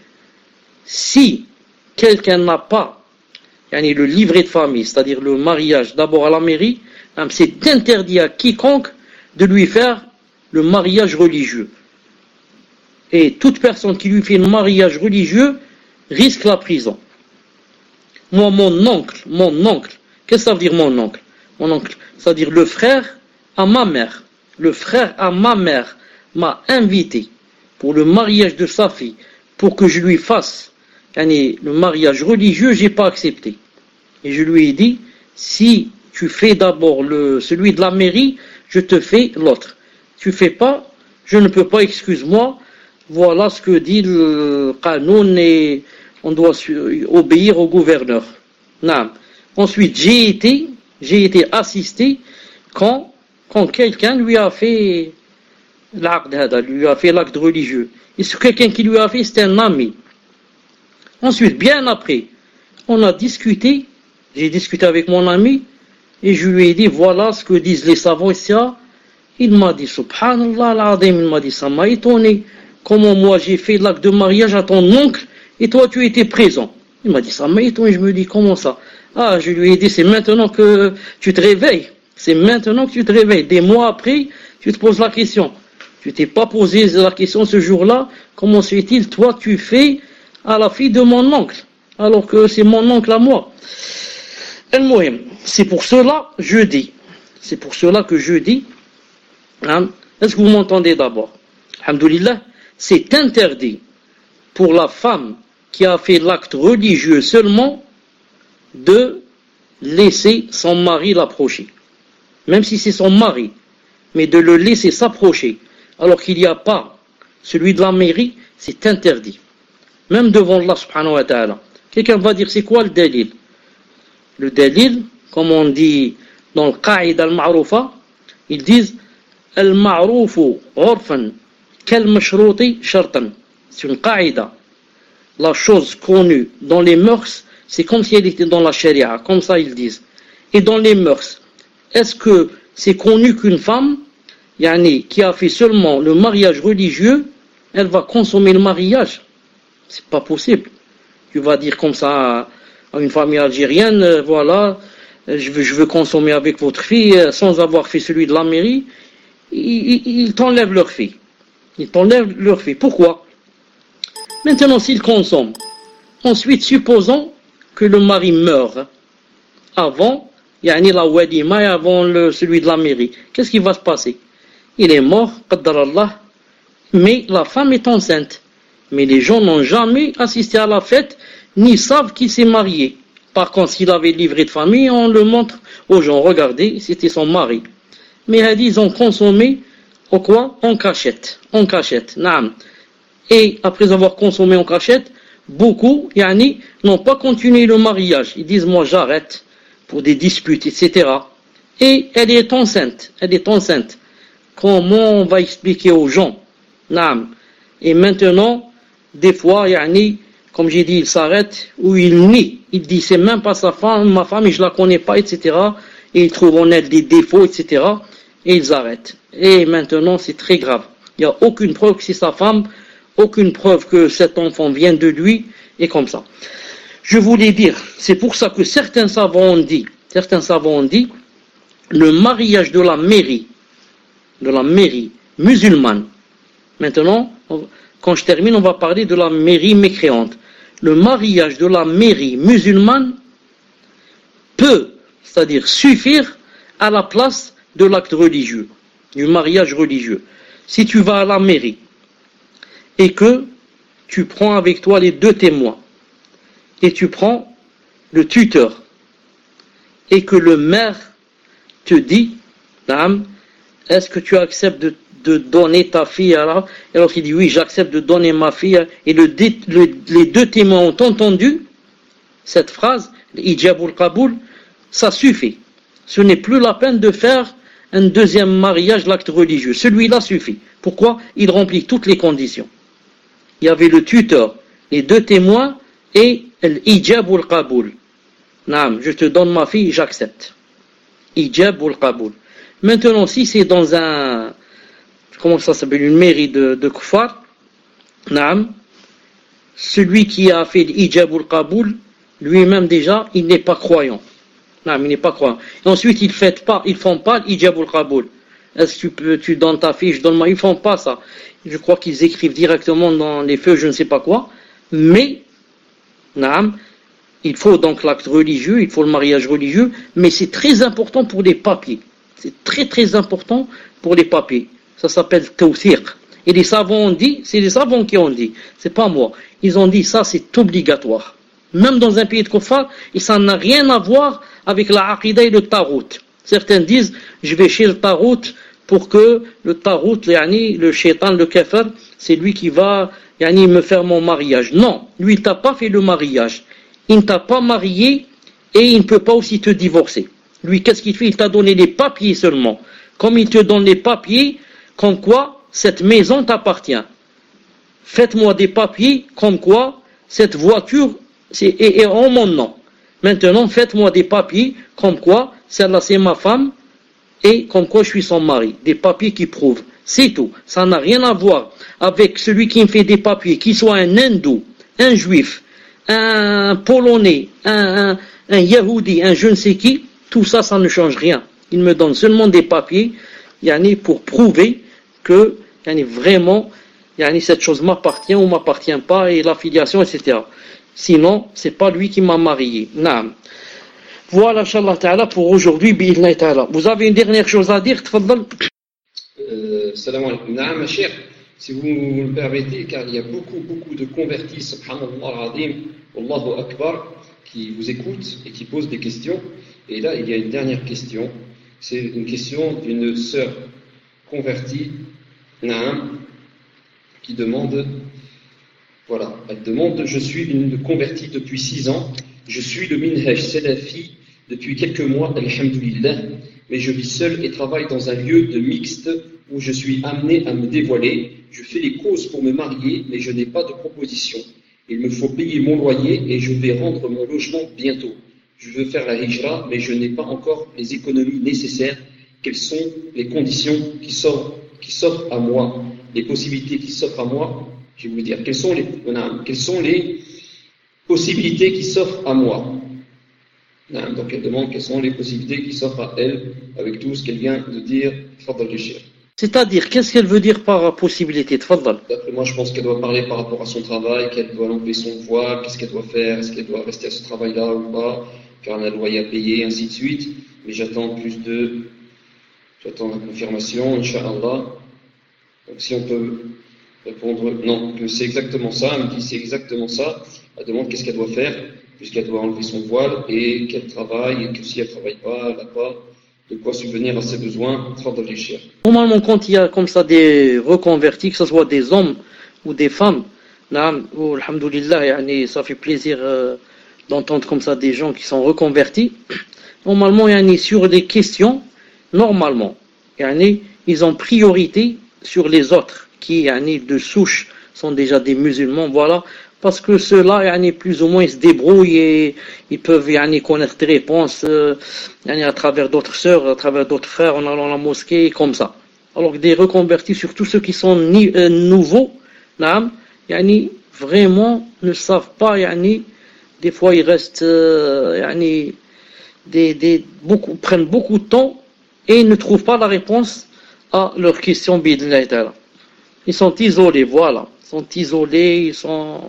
si quelqu'un n'a pas yani, le livret de famille, c'est-à-dire le mariage d'abord à la mairie, c'est interdit à quiconque de lui faire le mariage religieux. Et toute personne qui lui fait le mariage religieux risque la prison. Moi, mon oncle, mon oncle, qu'est-ce que ça veut dire mon oncle? Mon oncle, c'est-à-dire le frère à ma mère. Le frère à ma mère m'a invité pour le mariage de sa fille, pour que je lui fasse yani, le mariage religieux, j'ai pas accepté. Et je lui ai dit, si tu fais d'abord le, celui de la mairie, je te fais l'autre. Tu fais pas, je ne peux pas, excuse-moi, voilà ce que dit le Qanoun et on doit obéir au gouverneur. Non. Ensuite, j'ai été, j'ai été assisté quand, quand quelqu'un lui a fait l'acte, lui a fait l'acte religieux. Et ce quelqu'un qui lui a fait, c'était un ami. Ensuite, bien après, on a discuté, j'ai discuté avec mon ami, et je lui ai dit, voilà ce que disent les savants, et cetera. Il m'a dit, subhanallah, l'adem, il m'a dit, ça m'a étonné. Comment moi j'ai fait l'acte de mariage à ton oncle, et toi tu étais présent. Il m'a dit, ça m'a étonné, je me dis, comment ça? Ah, je lui ai dit, c'est maintenant que tu te réveilles. C'est maintenant que tu te réveilles. Des mois après, tu te poses la question. Tu t'es pas posé la question ce jour-là, comment se fait-il, toi tu fais à la fille de mon oncle, alors que c'est mon oncle à moi. C'est pour cela je dis, c'est pour cela que je dis, hein, est-ce que vous m'entendez d'abord? alhamdoulilah, c'est interdit pour la femme qui a fait l'acte religieux seulement de laisser son mari l'approcher. Même si c'est son mari, mais de le laisser s'approcher, alors qu'il n'y a pas celui de la mairie, c'est interdit. Même devant Allah subhanahu wa ta'ala. Quelqu'un va dire, c'est quoi le dalil? Le dalil, comme on dit dans le qa'id al-ma'roufa, ils disent al-ma'roufu urfan kal-mashrouti shartan. C'est une qa'ida. La chose connue dans les mœurs, c'est comme si elle était dans la charia, comme ça ils disent. Et dans les mœurs, est-ce que c'est connu qu'une femme, yani, qui a fait seulement le mariage religieux, elle va consommer le mariage? C'est pas possible. Tu vas dire comme ça à une famille algérienne, euh, voilà, je veux, je veux consommer avec votre fille euh, sans avoir fait celui de la mairie. Ils, ils, ils t'enlèvent leur fille. Ils t'enlèvent leur fille. Pourquoi? Maintenant, s'ils consomment, ensuite, supposons que le mari meurt avant, yani la walima, et avant le, celui de la mairie. Qu'est-ce qui va se passer? Il est mort, qaddarallah, mais la femme est enceinte. Mais les gens n'ont jamais assisté à la fête, ni savent qu'il s'est marié. Par contre, s'il avait livré de famille, on le montre aux gens. Regardez, c'était son mari. Mais ils ont consommé, au quoi? En cachette. En cachette, naam. Et après avoir consommé en cachette, beaucoup, yani, n'ont pas continué le mariage. Ils disent, moi j'arrête, pour des disputes, et cetera. Et elle est enceinte. Elle est enceinte. Comment on va expliquer aux gens? Naam. Et maintenant, des fois, yani, comme j'ai dit, il s'arrête, ou il nie. Il dit, c'est même pas sa femme, ma femme, et je la connais pas, et cetera. Et ils trouvent en elle des défauts, et cetera. Et ils arrêtent. Et maintenant, c'est très grave. Il n'y a aucune preuve que c'est sa femme, aucune preuve que cet enfant vient de lui, et comme ça. Je voulais dire, c'est pour ça que certains savants ont dit, certains savants ont dit, le mariage de la mairie, de la mairie musulmane. Maintenant, quand je termine, on va parler de la mairie mécréante. Le mariage de la mairie musulmane peut, c'est-à-dire suffire à la place de l'acte religieux, du mariage religieux. Si tu vas à la mairie et que tu prends avec toi les deux témoins et tu prends le tuteur et que le maire te dit, dame, est-ce que tu acceptes de de donner ta fille à la... Et alors il dit oui, j'accepte de donner ma fille, et le, le, les deux témoins ont entendu cette phrase, l'ijabul qaboul, ça suffit. Ce n'est plus la peine de faire un deuxième mariage, l'acte religieux. Celui-là suffit. Pourquoi? Il remplit toutes les conditions. Il y avait le tuteur, les deux témoins et l'ijabul qaboul. Naam, je te donne ma fille, j'accepte. Ijabul qaboul. Maintenant, si c'est dans un comment ça s'appelle, une mairie de, de Koufar, naam, celui qui a fait l'ijabul qaboul, lui-même déjà, il n'est pas croyant. Naam, il n'est pas croyant. Et ensuite, ils ne font pas, ils font pas l'ijabul qaboul. Est-ce que tu peux, tu donnes ta fille, je donne ma, ils font pas ça. Je crois qu'ils écrivent directement dans les feux, je ne sais pas quoi. Mais, naam, il faut donc l'acte religieux, il faut le mariage religieux, mais c'est très important pour les papiers. C'est très très important pour les papiers. Ça s'appelle tawthiq. Et les savants ont dit, c'est les savants qui ont dit, c'est pas moi. Ils ont dit ça, c'est obligatoire. Même dans un pays de kuffar, et ça n'a rien à voir avec la aqidah et le tarout. Certains disent, je vais chez le tarout pour que le tarout, yani, le shaitan, le kafir, c'est lui qui va yani, me faire mon mariage. Non, lui il t'a pas fait le mariage. Il ne t'a pas marié et il ne peut pas aussi te divorcer. Lui, qu'est-ce qu'il fait? Il t'a donné les papiers seulement. Comme il te donne les papiers, comme quoi cette maison t'appartient. Faites-moi des papiers comme quoi cette voiture c'est, est, est en mon nom. Maintenant, faites-moi des papiers comme quoi celle-là c'est ma femme et comme quoi je suis son mari. Des papiers qui prouvent. C'est tout. Ça n'a rien à voir avec celui qui me fait des papiers, qu'il soit un hindou, un juif, un polonais, un, un, un yahoudi, un je ne sais qui. Tout ça, ça ne change rien. Il me donne seulement des papiers yani, pour prouver que yani, vraiment yani, cette chose m'appartient ou m'appartient pas et l'affiliation, et cetera. Sinon, c'est pas lui qui m'a marié. Naam. Voilà, Inch'Allah Ta'ala, pour aujourd'hui, bi'idhnillah Ta'ala. Vous avez une dernière chose à dire, tfaddal? Euh, salam alaikum. Naam, cher. si vous me permettez, car il y a beaucoup, beaucoup de convertis, subhanallah al-azim, Allahu Akbar, qui vous écoutent et qui posent des questions. Et là, il y a une dernière question. C'est une question d'une sœur convertie, Naam, qui demande, voilà, elle demande, je suis une convertie depuis six ans, je suis le minhaj salafi depuis quelques mois, alhamdulillah, mais je vis seul et travaille dans un lieu de mixte où je suis amené à me dévoiler. Je fais les causes pour me marier, mais je n'ai pas de proposition. Il me faut payer mon loyer et je vais rendre mon logement bientôt. Je veux faire la hijra, mais je n'ai pas encore les économies nécessaires. Quelles sont les conditions qui s'offrent, qui s'offrent à moi, les possibilités qui s'offrent à moi? Je vais vous dire, quelles sont les, quelles sont les possibilités qui s'offrent à moi? Donc elle demande quelles sont les possibilités qui s'offrent à elle avec tout ce qu'elle vient de dire. C'est-à-dire, qu'est-ce qu'elle veut dire par possibilité? Tfaddal. D'après moi, je pense qu'elle doit parler par rapport à son travail, qu'elle doit enlever son voile, qu'est-ce qu'elle doit faire, est-ce qu'elle doit rester à ce travail-là ou pas, car elle a un loyer à payer, ainsi de suite. Mais j'attends plus de... J'attends la confirmation, Inch'Allah. Donc si on peut répondre... Non, que c'est exactement ça. Elle me dit c'est exactement ça. Elle demande qu'est-ce qu'elle doit faire, puisqu'elle doit enlever son voile et qu'elle travaille, et que si elle ne travaille pas, elle n'a pas de quoi subvenir à ses besoins, sans réfléchir. Normalement, quand il y a comme ça des reconvertis, que ce soit des hommes ou des femmes, ou alhamdoulilah, ça fait plaisir euh, d'entendre comme ça des gens qui sont reconvertis. Normalement, sur les questions, normalement, ils ont priorité sur les autres qui, de souche, sont déjà des musulmans, voilà. Parce que ceux-là, plus ou moins, ils se débrouillent et ils peuvent connaître des réponses euh, à travers d'autres sœurs, à travers d'autres frères, en allant à la mosquée, comme ça. Alors que des reconvertis, surtout ceux qui sont ni, euh, nouveaux, vraiment ne savent pas, des fois ils restent, euh, des, des, beaucoup, prennent beaucoup de temps et ne trouvent pas la réponse à leurs questions bid'illah ta'ala. Ils sont isolés, voilà. sont isolés, ils sont...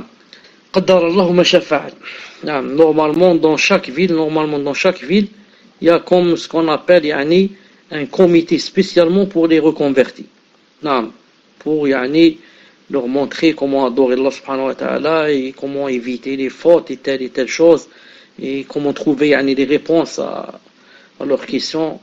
Normalement, dans chaque ville, normalement, dans chaque ville, il y a comme ce qu'on appelle yani, un comité spécialement pour les reconvertis. Pour yani, leur montrer comment adorer Allah subhanahu wa ta'ala et comment éviter les fautes et telle et telle chose et comment trouver yani, des réponses à, à leurs questions.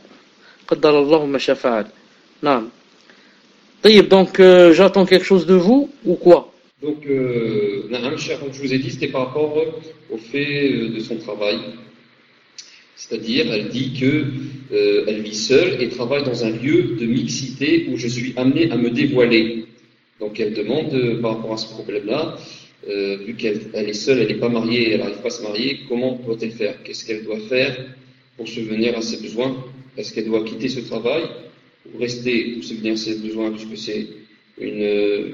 Donc, euh, j'attends quelque chose de vous, ou quoi? Donc, euh, Naam, cher, comme je vous ai dit, c'était par rapport au fait de son travail. C'est-à-dire, elle dit que euh, elle vit seule et travaille dans un lieu de mixité où je suis amené à me dévoiler. Donc, elle demande, euh, par rapport à ce problème-là, euh, vu qu'elle elle est seule, elle n'est pas mariée, elle n'arrive pas à se marier, comment doit-elle faire? Qu'est-ce qu'elle doit faire pour subvenir à ses besoins? Est-ce qu'elle doit quitter ce travail ou rester pour subvenir à ses besoins, puisque c'est une... Euh,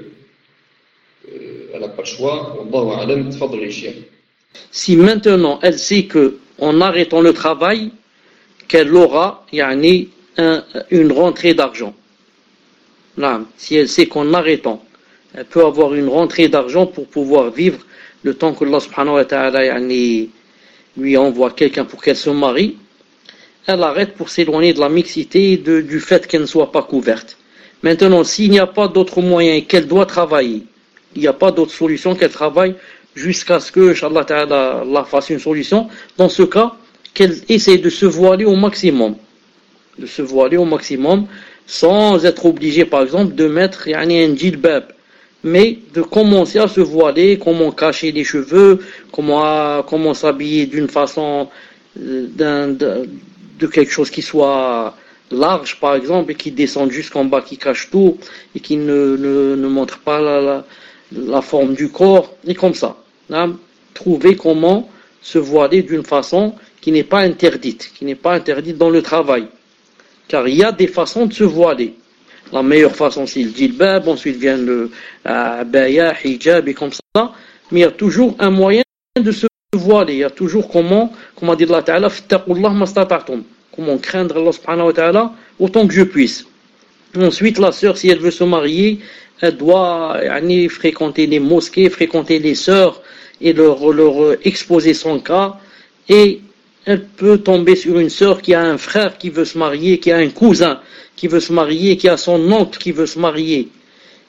elle n'a pas le choix. Wallahu a'lam, tfadl les chiens. Si maintenant elle sait que en arrêtant le travail, qu'elle aura yani, un, une rentrée d'argent. Là, si elle sait qu'en arrêtant, elle peut avoir une rentrée d'argent pour pouvoir vivre le temps que Allah subhanahu wa ta'ala yani, lui envoie quelqu'un pour qu'elle se marie, elle arrête pour s'éloigner de la mixité et de, du fait qu'elle ne soit pas couverte. Maintenant, s'il n'y a pas d'autre moyen et qu'elle doit travailler, il n'y a pas d'autre solution qu'elle travaille jusqu'à ce que, Inch'Allah ta'ala, Allah fasse une solution. Dans ce cas, qu'elle essaie de se voiler au maximum. De se voiler au maximum, sans être obligée, par exemple, de mettre yani, un djilbab. Mais de commencer à se voiler, comment cacher les cheveux, comment, comment s'habiller d'une façon, d'un, d'un, de quelque chose qui soit large, par exemple, et qui descende jusqu'en bas, qui cache tout, et qui ne, ne, ne montre pas la, la, la forme du corps, et comme ça. Hein, trouver comment se voiler d'une façon qui n'est pas interdite, qui n'est pas interdite dans le travail. Car il y a des façons de se voiler. La meilleure façon, c'est le djilbab, ensuite vient le abaya, hijab, et comme ça. Mais il y a toujours un moyen de se voiler. Il y a toujours comment, comme a dit Allah Ta'ala, fattaqullah mastata'tum. Comment craindre Allah subhanahu wa ta'ala autant que je puisse. Ensuite, la sœur, si elle veut se marier, elle doit yani, fréquenter les mosquées, fréquenter les sœurs et leur, leur exposer son cas. Et elle peut tomber sur une sœur qui a un frère qui veut se marier, qui a un cousin qui veut se marier, qui a son oncle qui veut se marier.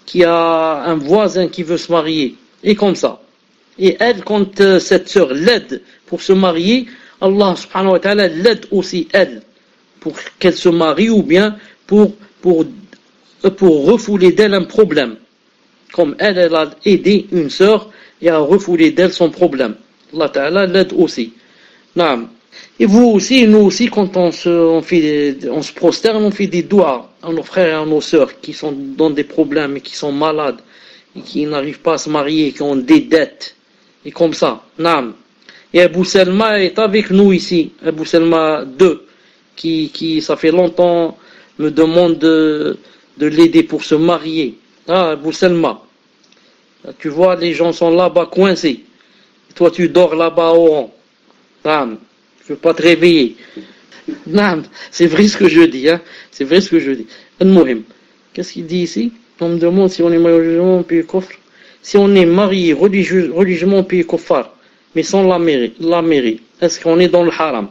qui a un voisin qui veut se marier, et comme ça. Et elle, quand euh, cette sœur l'aide pour se marier, Allah subhanahu wa ta'ala l'aide aussi elle, pour qu'elle se marie ou bien pour, pour, pour refouler d'elle un problème. Comme elle, elle a aidé une sœur et a refoulé d'elle son problème. Allah ta'ala l'aide aussi. Naam. Et vous aussi, nous aussi, quand on se, on fait, on se prosterne, on fait des doigts à nos frères et à nos sœurs qui sont dans des problèmes et qui sont malades et qui n'arrivent pas à se marier, qui ont des dettes et comme ça. Naam. Et Abu Salma est avec nous ici, Abu Salma deux, qui, qui, ça fait longtemps, me demande de, de l'aider pour se marier. Ah, Abu Salma. Tu vois, les gens sont là-bas coincés. Toi, tu dors là-bas au rang. Naam. Je ne veux pas te réveiller. Non, c'est vrai ce que je dis, hein. C'est vrai ce que je dis. Al-Muhim. Qu'est-ce qu'il dit ici? On me demande si on est marié religieusement au pays Kofr. Si on est marié religieux, religieusement au pays Kofar, mais sans la mairie, la mairie, est-ce qu'on est dans le haram?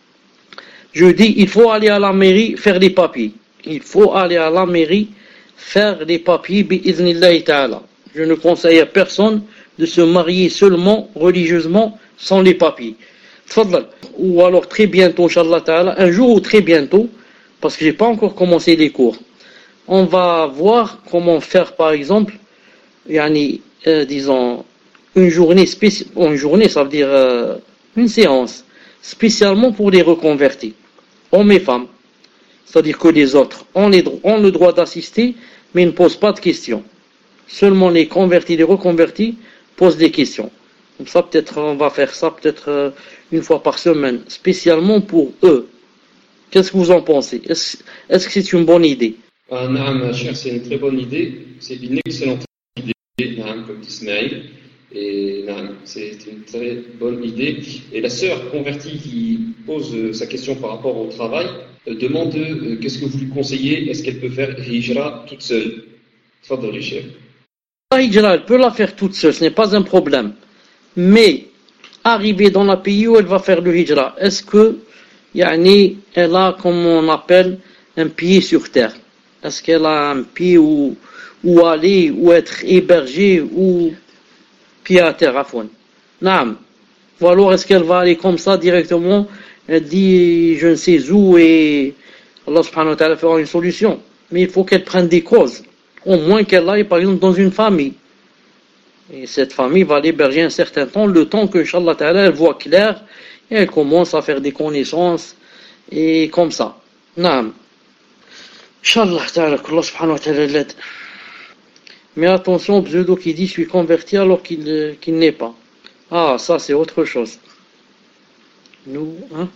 Je dis, il faut aller à la mairie faire les papiers. Il faut aller à la mairie faire les papiers, bi'idhnillahi ta'ala. Je ne conseille à personne de se marier seulement religieusement sans les papiers. Tfaddal. Ou alors très bientôt, Inch'Allah ta'ala, un jour ou très bientôt, parce que j'ai pas encore commencé les cours, on va voir comment faire, par exemple, yani, euh, disons, une journée spéciale, une journée, ça veut dire euh, une séance, spécialement pour les reconvertis, hommes et femmes. C'est-à-dire que les autres ont, les, ont le droit d'assister, mais ne posent pas de questions. Seulement les convertis, les reconvertis posent des questions. Comme ça, peut-être, on va faire ça peut-être euh, une fois par semaine, spécialement pour eux. Qu'est-ce que vous en pensez? Est-ce, est-ce que c'est une bonne idée? Ah, naam, cher, c'est une très bonne idée. C'est une excellente idée, naam, comme dit Ismaël. Et naam, c'est une très bonne idée. Et la sœur convertie qui pose euh, sa question par rapport au travail euh, demande euh, qu'est-ce que vous lui conseillez? Est-ce qu'elle peut faire hijra toute seule? Fadal, cher. La hijra, elle peut la faire toute seule, ce n'est pas un problème. Mais arriver dans le pays où elle va faire le hijra, est-ce que yani, elle a, comme on appelle, un pied sur terre? Est-ce qu'elle a un pied où, où aller, où être hébergée, ou pied à terre à fond? Naam. Ou alors est-ce qu'elle va aller comme ça directement? Elle dit je ne sais où et Allah subhanahu wa ta'ala fera une solution. Mais il faut qu'elle prenne des causes. Au moins qu'elle aille par exemple dans une famille. Et cette famille va l'héberger un certain temps, le temps que, Inch'Allah ta'ala, elle voit clair, et elle commence à faire des connaissances, et comme ça. Naam. Inch'Allah ta'ala, qu'Allah subhanahu wa ta'ala l'aide. Mais attention, pseudo qui dit, je suis converti alors qu'il, qu'il n'est pas. Ah, ça c'est autre chose. Nous, hein?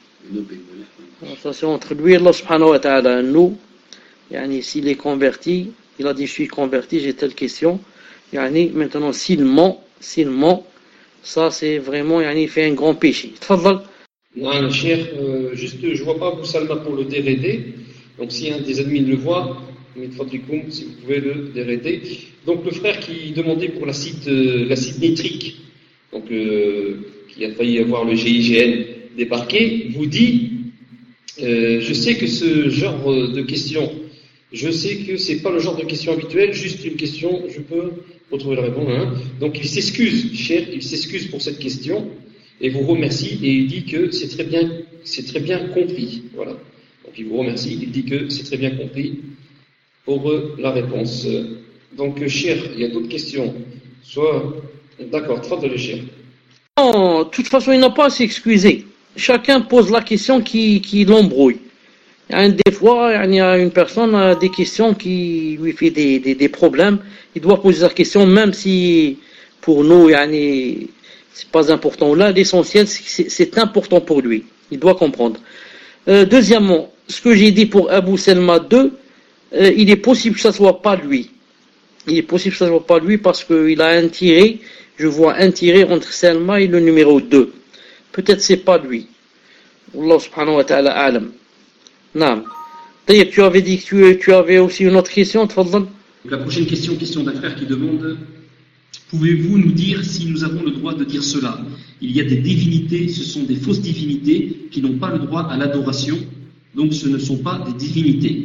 Ça c'est entre lui et Allah subhanahu wa ta'ala. Nous, yani, s'il est converti, il a dit, je suis converti, j'ai telle question. Yani, maintenant, s'il ment, s'il ment, ça c'est vraiment, yani, il fait un grand péché. Tfaddal. Non, cher, euh, juste, je vois pas Abu Salma pour le déréder. Donc, si un des admins le voit, si vous pouvez le déréder. Donc, le frère qui demandait pour l'acide, euh, l'acide nitrique, donc, euh, qui a failli avoir le G I G N débarqué, vous dit, euh, je sais que ce genre de questions, je sais que c'est pas le genre de question habituelle, juste une question, je peux retrouver la réponse. Hein. Donc il s'excuse, cher, il s'excuse pour cette question et vous remercie et il dit que c'est très bien, c'est très bien compris. Voilà. Donc il vous remercie, il dit que c'est très bien compris pour la réponse. Donc cher, il y a d'autres questions. Soit d'accord, très de cher. Non, de toute façon, il n'a pas à s'excuser. Chacun pose la question qui, qui l'embrouille. Des fois, il y a une personne a des questions qui lui fait des, des, des problèmes. Il doit poser sa question, même si pour nous, c'est pas important. Là, l'essentiel, c'est, c'est important pour lui. Il doit comprendre. Euh, deuxièmement, ce que j'ai dit pour Abu Salma deux, euh, il est possible que ça soit pas lui. Il est possible que ça soit pas lui parce qu'il a un tiré. Je vois un tiré entre Salma et le numéro deux. Peut-être c'est pas lui. Allah subhanahu wa ta'ala alam. Non. D'ailleurs, tu avais dit que tu, tu avais aussi une autre question, tfaddal. La prochaine question, question d'un frère qui demande: pouvez-vous nous dire si nous avons le droit de dire cela? Il y a des divinités, ce sont des fausses divinités qui n'ont pas le droit à l'adoration, donc ce ne sont pas des divinités.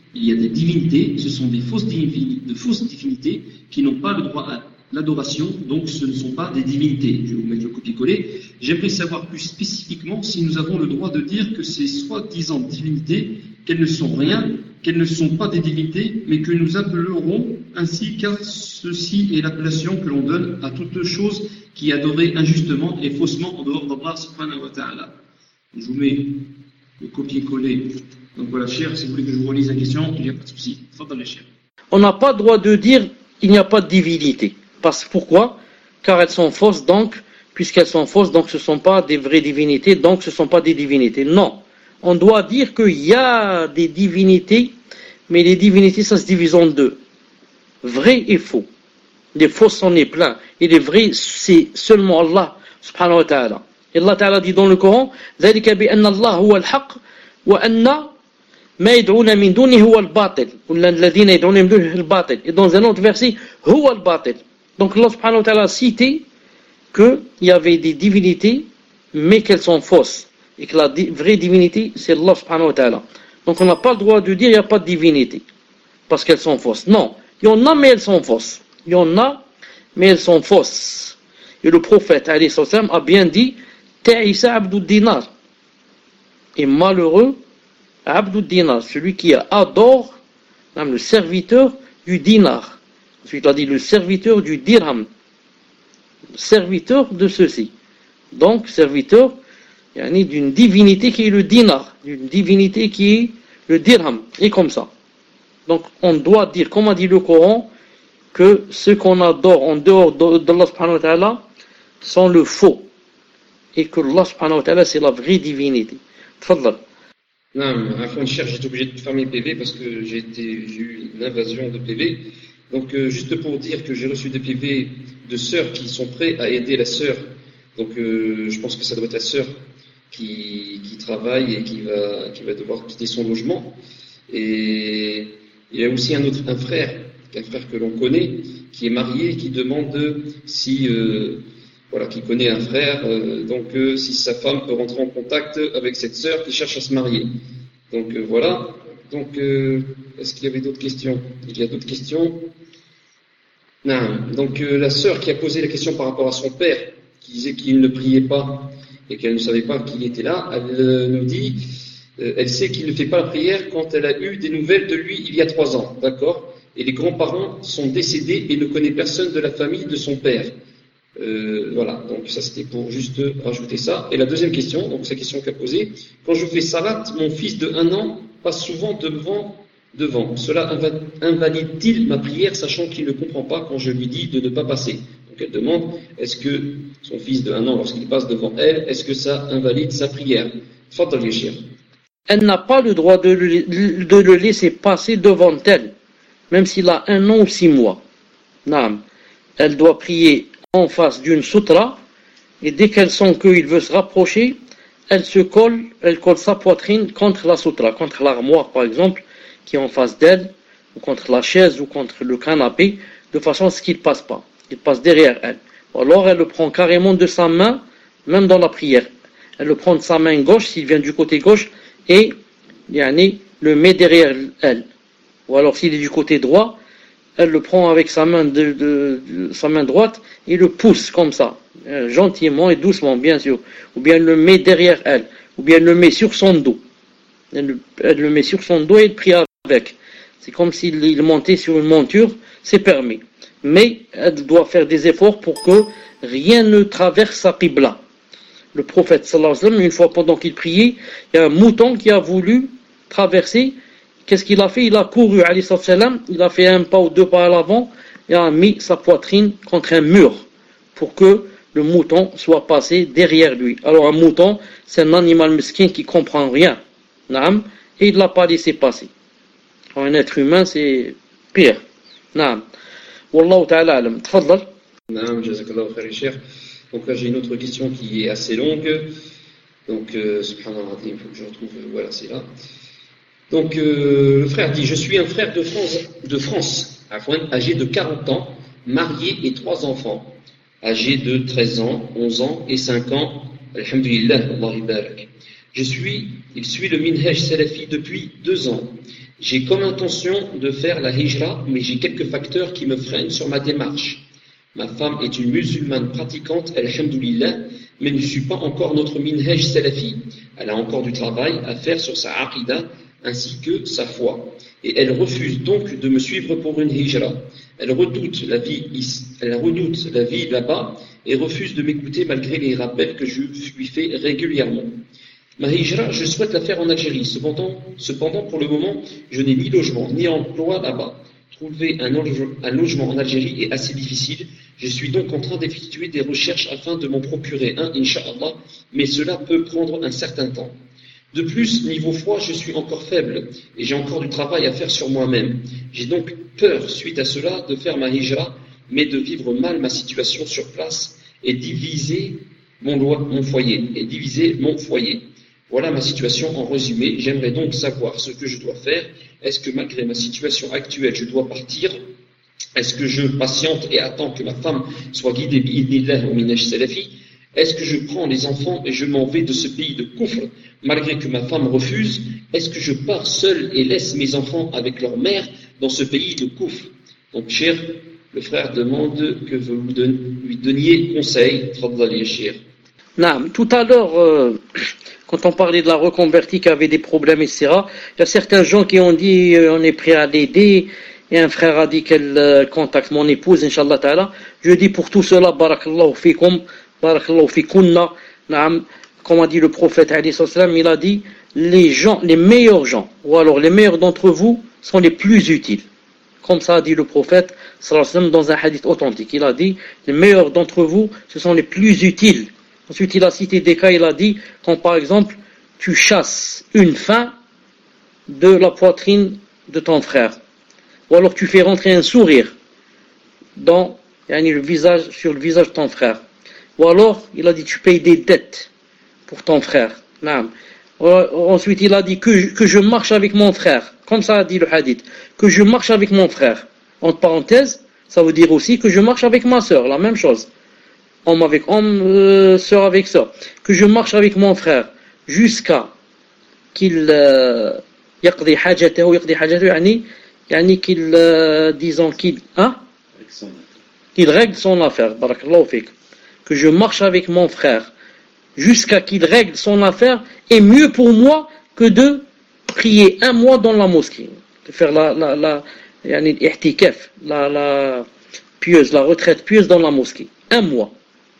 il y a des divinités, ce sont des fausses divinités, de fausses divinités qui n'ont pas le droit à l'adoration, donc ce ne sont pas des divinités. Je vais vous mettre le copier-coller. J'aimerais savoir plus spécifiquement si nous avons le droit de dire que ces soi-disant divinités, qu'elles ne sont rien, qu'elles ne sont pas des divinités, mais que nous appellerons ainsi, car ceci est l'appellation que l'on donne à toute chose qui est adorée injustement et faussement en dehors d'Allah subhanahu wa ta'ala. Je vous mets le copier-coller. Donc voilà, cher, si vous voulez que je vous relise la question, il n'y a pas de souci. Fadal, cher. On n'a pas le droit de dire il n'y a pas de divinité. Parce pourquoi? Car elles sont fausses, donc, puisqu'elles sont fausses, donc ce ne sont pas des vraies divinités, donc ce ne sont pas des divinités. Non. On doit dire qu'il y a des divinités, mais les divinités, ça se divise en deux. Vrai et faux. Les faux, c'en est plein. Et les vrais, c'est seulement Allah, subhanahu wa ta'ala. Et Allah ta'ala dit dans le Coran, ذَلِكَ بِأَنَّ اللَّهُ هُوَ الْحَقِّ وَأَنَّ ما يدعون من دونه هو الباطل والذين يدعون من دونه الباطل. Et dans un autre verset, هو الباطل. Donc Allah subhanahu wa ta'ala a cité qu'il y avait des divinités, mais qu'elles sont fausses. Et que la di- vraie divinité, c'est Allah subhanahu wa ta'ala. Donc on n'a pas le droit de dire il n'y a pas de divinité, parce qu'elles sont fausses. Non, il y en a, mais elles sont fausses. Il y en a, mais elles sont fausses. Et le prophète, alayhi salam, a bien dit, Ta'isa abdou dinar. Et malheureux, abdou dinar, celui qui adore, même le serviteur du dinar. Ensuite, il a dit le serviteur du dirham. Serviteur de ceci. Donc, serviteur yani, d'une divinité qui est le dinar, d'une divinité qui est le dirham, et comme ça. Donc, on doit dire, comme a dit le Coran, que ceux qu'on adore en dehors d'Allah subhanahu wa ta'ala sont le faux, et que Allah subhanahu wa ta'ala c'est la vraie divinité. Tfadal. Non, à fond de cher, j'étais obligé de fermer le P V parce que j'ai, été, j'ai eu une invasion de P V. Donc, euh, juste pour dire que j'ai reçu des P V de sœurs qui sont prêts à aider la sœur. Donc, euh, je pense que ça doit être la sœur qui, qui travaille et qui va, qui va devoir quitter son logement. Et il y a aussi un autre, un frère, un frère que l'on connaît, qui est marié, qui demande si, euh, voilà, qui connaît un frère, euh, donc euh, si sa femme peut rentrer en contact avec cette sœur qui cherche à se marier. Donc euh, voilà. Donc, euh, est-ce qu'il y avait d'autres questions? Il y a d'autres questions? Non. Donc euh, la sœur qui a posé la question par rapport à son père, qui disait qu'il ne priait pas et qu'elle ne savait pas qu'il était là, elle euh, nous dit, euh, elle sait qu'il ne fait pas la prière quand elle a eu des nouvelles de lui il y a trois ans, d'accord? Et les grands-parents sont décédés et ne connaît personne de la famille de son père. Euh, voilà, donc ça c'était pour juste rajouter ça. Et la deuxième question, donc c'est la question qu'a posée, quand je fais salat, mon fils de un an passe souvent devant, devant. Cela invalide-t-il ma prière, sachant qu'il ne comprend pas quand je lui dis de ne pas passer? Donc elle demande, est-ce que son fils de un an, lorsqu'il passe devant elle, est-ce que ça invalide sa prière? Fadal Yeshir. Elle n'a pas le droit de le, de le laisser passer devant elle, même s'il a un an ou six mois. Naam. Elle doit prier en face d'une sutra, et dès qu'elle sent qu'il veut se rapprocher, elle se colle, elle colle sa poitrine contre la sutra, contre l'armoire par exemple, qui est en face d'elle, ou contre la chaise, ou contre le canapé, de façon à ce qu'il ne passe pas. Il passe derrière elle. Ou alors elle le prend carrément de sa main, même dans la prière. Elle le prend de sa main gauche, s'il vient du côté gauche, et yani, le met derrière elle. Ou alors s'il est du côté droit, elle le prend avec sa main, de, de, de, sa main droite et le pousse comme ça, euh, gentiment et doucement, bien sûr. Ou bien elle le met derrière elle, ou bien elle le met sur son dos. Elle, elle le met sur son dos et elle prie avec. C'est comme s'il il montait sur une monture, c'est permis. Mais elle doit faire des efforts pour que rien ne traverse sa qibla. Le prophète sallallahu alayhi wa sallam, une fois pendant qu'il priait, il y a un mouton qui a voulu traverser. Qu'est-ce qu'il a fait? Il a couru, alayhi salam, il a fait un pas ou deux pas à l'avant et a mis sa poitrine contre un mur pour que le mouton soit passé derrière lui. Alors un mouton, c'est un animal mesquin qui comprend rien. Naam, et il ne l'a pas laissé passer. Alors, un être humain, c'est pire. Naam. Wallahu ta'ala alam. Tfadal. Naam, jazakallahu khair, cher. Donc là, j'ai une autre question qui est assez longue. Donc, euh, subhanallah, il faut que je retrouve. Voilà, c'est là. Donc, euh, le frère dit, je suis un frère de France, de France, âgé de quarante ans, marié et trois enfants, âgés de treize ans, onze ans et cinq ans. Alhamdulillah, Allah barak. Je suis, il suit le minhaj salafi depuis deux ans. J'ai comme intention de faire la hijra, mais j'ai quelques facteurs qui me freinent sur ma démarche. Ma femme est une musulmane pratiquante, alhamdoulilah, mais ne suit pas encore notre minhaj salafi. Elle a encore du travail à faire sur sa aqida ainsi que sa foi. Et elle refuse donc de me suivre pour une hijra. Elle redoute la vie, elle redoute la vie là-bas et refuse de m'écouter malgré les rappels que je lui fais régulièrement. Ma hijra, je souhaite la faire en Algérie. Cependant, cependant pour le moment, je n'ai ni logement ni emploi là-bas. Trouver un, un logement en Algérie est assez difficile. Je suis donc en train d'effectuer des recherches afin de m'en procurer un, Inch'Allah, mais cela peut prendre un certain temps. De plus, niveau foi, je suis encore faible et j'ai encore du travail à faire sur moi-même. J'ai donc peur, suite à cela, de faire ma hijra, mais de vivre mal ma situation sur place et diviser mon, loi, mon foyer. Et diviser mon foyer. Voilà ma situation en résumé. J'aimerais donc savoir ce que je dois faire. Est-ce que malgré ma situation actuelle, je dois partir? Est-ce que je patiente et attends que ma femme soit guidée bi'idnillah au minhaj salafi? Est-ce que je prends les enfants et je m'en vais de ce pays de Kufr, malgré que ma femme refuse? Est-ce que je pars seul et laisse mes enfants avec leur mère dans ce pays de Kufr? Donc, cher, le frère demande que vous lui donniez conseil. Tfaddali, cher. Non, tout à l'heure, euh, quand on parlait de la reconvertie qui avait des problèmes, et cetera, il y a certains gens qui ont dit euh, on est prêt à l'aider. Et un frère a dit qu'elle euh, contacte mon épouse, Inch'Allah Ta'ala. Je dis pour tout cela, barakallahu fikum. Barakallahu fikunna, naam, comme a dit le prophète alayhi salam, il a dit les gens, les meilleurs gens, ou alors les meilleurs d'entre vous sont les plus utiles. Comme ça a dit le prophète sallallahu alayhi wa sallam dans un hadith authentique. Il a dit les meilleurs d'entre vous, ce sont les plus utiles. Ensuite, il a cité des cas, il a dit quand par exemple tu chasses une faim de la poitrine de ton frère, ou alors tu fais rentrer un sourire dans yani, le visage, sur le visage de ton frère. Ou alors, il a dit, tu payes des dettes pour ton frère. Naam. Ensuite, il a dit que, que je marche avec mon frère. Comme ça a dit le hadith. Que je marche avec mon frère. Entre parenthèses, ça veut dire aussi que je marche avec ma sœur. La même chose. Homme avec homme, euh, sœur avec sœur. Que je marche avec mon frère. Jusqu'à qu'il yaqdi hajatahu, yaqdi hajatahu, yani, yani qu'il, euh, disons qu'il, hein? Qu'il règle son affaire. Barakallahu fik. Que je marche avec mon frère jusqu'à qu'il règle son affaire est mieux pour moi que de prier un mois dans la mosquée, de faire la la la yani ihtikaf, la la pieuse, la retraite pieuse dans la mosquée, un mois.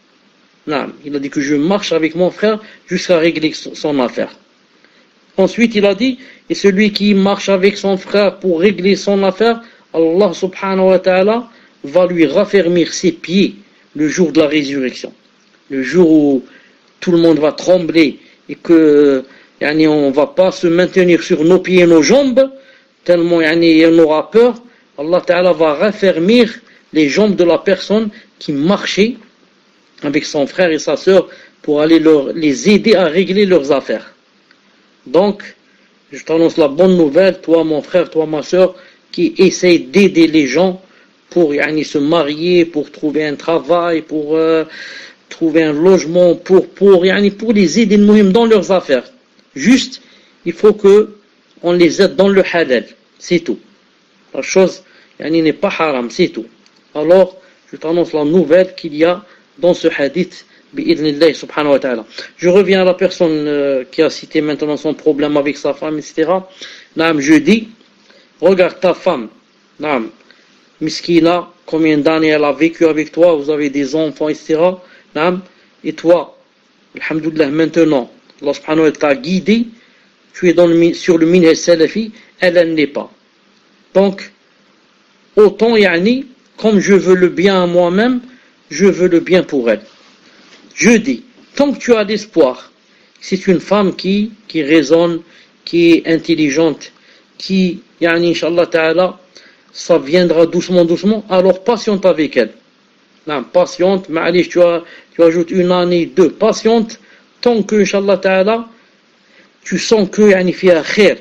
Non, il a dit que je marche avec mon frère jusqu'à régler son affaire. Ensuite, il a dit et celui qui marche avec son frère pour régler son affaire, Allah subhanahu wa ta'ala va lui raffermir ses pieds le jour de la résurrection, le jour où tout le monde va trembler et que yani, on ne va pas se maintenir sur nos pieds et nos jambes, tellement yani, on aura peur. Allah Ta'ala va raffermir les jambes de la personne qui marchait avec son frère et sa sœur pour aller leur, les aider à régler leurs affaires. Donc, je t'annonce la bonne nouvelle, toi mon frère, toi ma sœur, qui essaye d'aider les gens pour yani, se marier, pour trouver un travail, pour euh, trouver un logement, pour, pour, yani, pour les aider dans leurs affaires. Juste, il faut que on les aide dans le halal, c'est tout. La chose yani, n'est pas haram, c'est tout. Alors, je t'annonce la nouvelle qu'il y a dans ce hadith, bi'idhnillah subhanahu wa ta'ala. Je reviens à la personne euh, qui a cité maintenant son problème avec sa femme, et cetera. Naam, je dis, regarde ta femme, naam, miskina, combien d'années elle a vécu avec toi, vous avez des enfants, et cetera. Naam, et toi, alhamdoulilah, maintenant, Allah subhanahu wa ta'ala t'a guidé, tu es dans le, sur le minhaj salafi, elle, elle n'est pas. Donc, autant, yani, comme je veux le bien à moi-même, je veux le bien pour elle. Je dis, tant que tu as l'espoir, c'est une femme qui, qui raisonne, qui est intelligente, qui, yani, inshallah ta'ala, ça viendra doucement, doucement, alors patiente avec elle. Non, patiente, mais tu, as, tu ajoutes une année, deux, patiente, tant que, inshallah ta'ala, tu sens que, yani, fiha khair,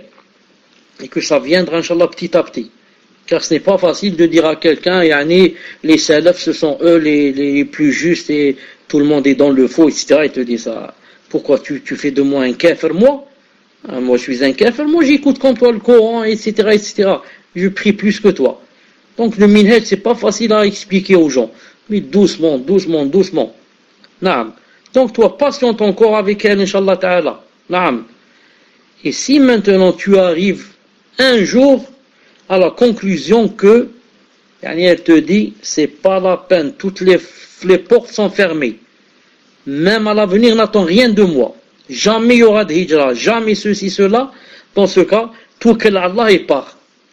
et que ça viendra, inshallah, petit à petit. Car ce n'est pas facile de dire à quelqu'un, yani, les salafs, ce sont eux les, les plus justes et tout le monde est dans le faux, et cetera. Et te dit ça. Pourquoi tu, tu fais de moi un kafir, moi? Ah, moi je suis un kafir, moi j'écoute comme toi le Coran, et cetera, et cetera. Je prie plus que toi. Donc le minhaj, c'est pas facile à expliquer aux gens. Mais doucement, doucement, doucement. Naam. Donc toi, patiente encore avec elle, Inch'Allah Ta'ala. Naam. Et si maintenant tu arrives un jour à la conclusion que, elle te dit, c'est pas la peine, toutes les, les portes sont fermées. Même à l'avenir, n'attends rien de moi. Jamais il y aura de hijra, jamais ceci, cela. Dans ce cas, tout que Allah est part.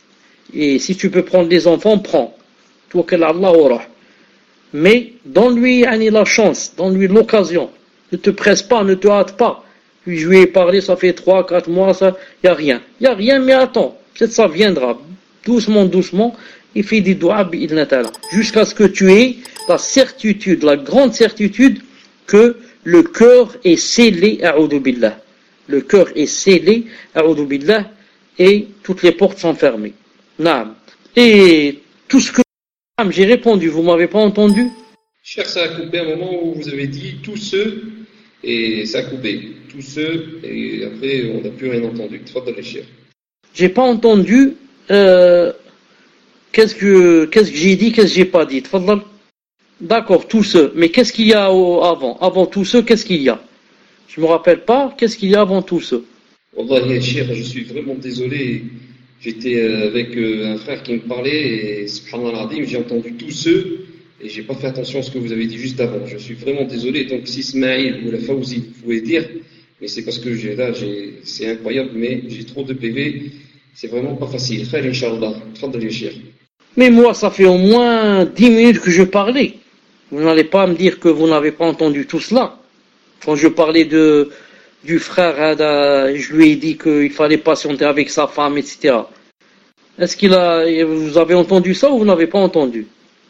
Et si tu peux prendre des enfants, prends. Tout que Allah aura. Mais donne-lui la chance, donne-lui l'occasion. Ne te presse pas, ne te hâte pas. Puis je lui ai parlé, ça fait trois, quatre mois, ça, il n'y a rien. Il n'y a rien, mais attends. Peut-être ça viendra. Doucement, doucement. Et fais des doigts, jusqu'à ce que tu aies la certitude, la grande certitude que le cœur est scellé, a'udhu billah. Le cœur est scellé, a'udhu billah, et toutes les portes sont fermées. Naam. Et tout ce que j'ai répondu, vous m'avez pas entendu? Cher, ça a coupé un moment où vous avez dit tous ceux, et ça a coupé. Tous ceux, et après on n'a plus rien entendu. Tfadal, cher. J'ai pas entendu, euh, qu'est-ce que, qu'est-ce que j'ai dit, qu'est-ce que j'ai pas dit. Tfadal. D'accord, tous ceux. Mais qu'est-ce qu'il y a au, avant? Avant tous ceux, qu'est-ce qu'il y a? Je me rappelle pas, qu'est-ce qu'il y a avant tous ceux? Wallah, cher, je suis vraiment désolé. J'étais avec un frère qui me parlait et subhanallah, j'ai entendu tous ceux et j'ai pas fait attention à ce que vous avez dit juste avant. Je suis vraiment désolé. Donc si Ismaïl ou la Fawzi, vous pouvez dire, mais c'est parce que j'ai là, j'ai, c'est incroyable, mais j'ai trop de P V. C'est vraiment pas facile. Khair, Inch'Allah. Tfadal, cher. Mais moi, ça fait au moins dix minutes que je parlais. Vous n'allez pas me dire que vous n'avez pas entendu tout cela. Quand je parlais de, du frère, je lui ai dit qu'il fallait patienter avec sa femme, et cetera. Est-ce qu'il a, vous avez entendu ça ou vous n'avez pas entendu?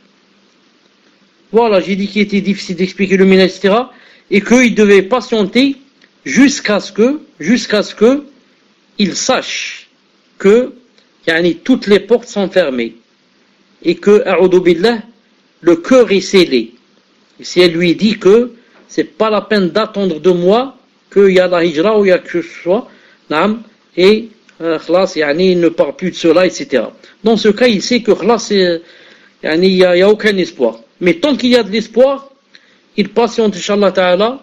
Voilà, j'ai dit qu'il était difficile d'expliquer le minhaj, et cetera. Et qu'il devait patienter jusqu'à ce que, jusqu'à ce que, il sache que, yani, toutes les portes sont fermées. Et que, a'udhu billah, le cœur est scellé. Et si elle lui dit que c'est pas la peine d'attendre de moi qu'il y a la hijra ou il y a que ce soit, naam, et euh, khlas, yani, il ne parle plus de cela, et cetera. Dans ce cas, il sait que khlas, yani, il n'y a, a aucun espoir. Mais tant qu'il y a de l'espoir, il patiente, Inch'Allah Ta'ala,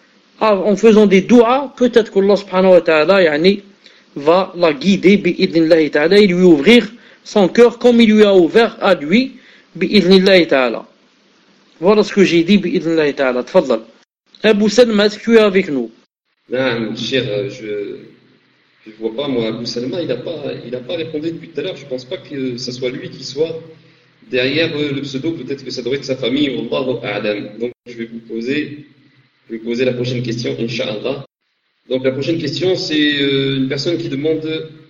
en faisant des douas, peut-être qu'Allah subhanahu wa ta'ala, yani, va la guider, bi'idnillahi ta'ala, et lui ouvrir son cœur comme il lui a ouvert à lui, bi'idnillahi ta'ala. Voilà ce que j'ai dit, bi'idnillahi ta'ala. Tfadal. Abou Salma, est-ce que tu es avec nous? Non, cher, je je vois pas, moi, Abou Salma, il n'a pas, il a pas répondu depuis tout à l'heure. Je pense pas que ce soit lui qui soit derrière le pseudo. Peut-être que ça doit être sa famille. Wallahu a'lam. Donc, je vais vous poser, je vais vous poser la prochaine question, Inch'Allah. Donc, la prochaine question, c'est euh, une personne qui demande,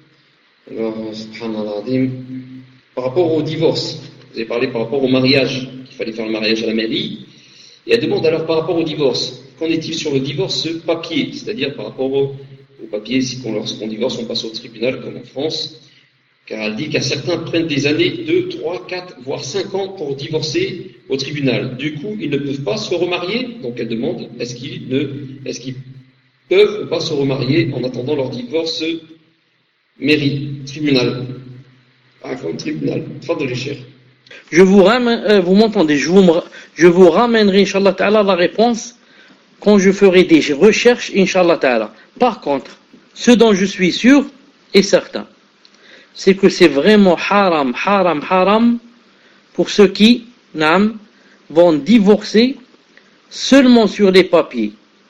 alors, subhanallah, par rapport au divorce. Vous avez parlé par rapport au mariage, qu'il fallait faire le mariage à la mairie. Et elle demande alors par rapport au divorce. Qu'en est-il sur le divorce papier? C'est-à-dire par rapport au, au papier, si qu'on, lorsqu'on divorce, on passe au tribunal, comme en France. Car elle dit qu'à certains prennent des années, deux, trois, quatre, voire cinq ans pour divorcer au tribunal. Du coup, ils ne peuvent pas se remarier. Donc elle demande, est-ce qu'ils ne, est-ce qu'ils peuvent ou pas se remarier en attendant leur divorce mairie, tribunal. Ah, comme tribunal. Fin de l'échelle. Je vous ramène, euh, vous m'entendez, je vous, je vous ramènerai, Inch'Allah Ta'ala, la réponse quand je ferai des recherches, Inch'Allah Ta'ala. Par contre, ce dont je suis sûr et certain, c'est que c'est vraiment haram, haram, haram pour ceux qui, nam, vont divorcer seulement sur les papiers,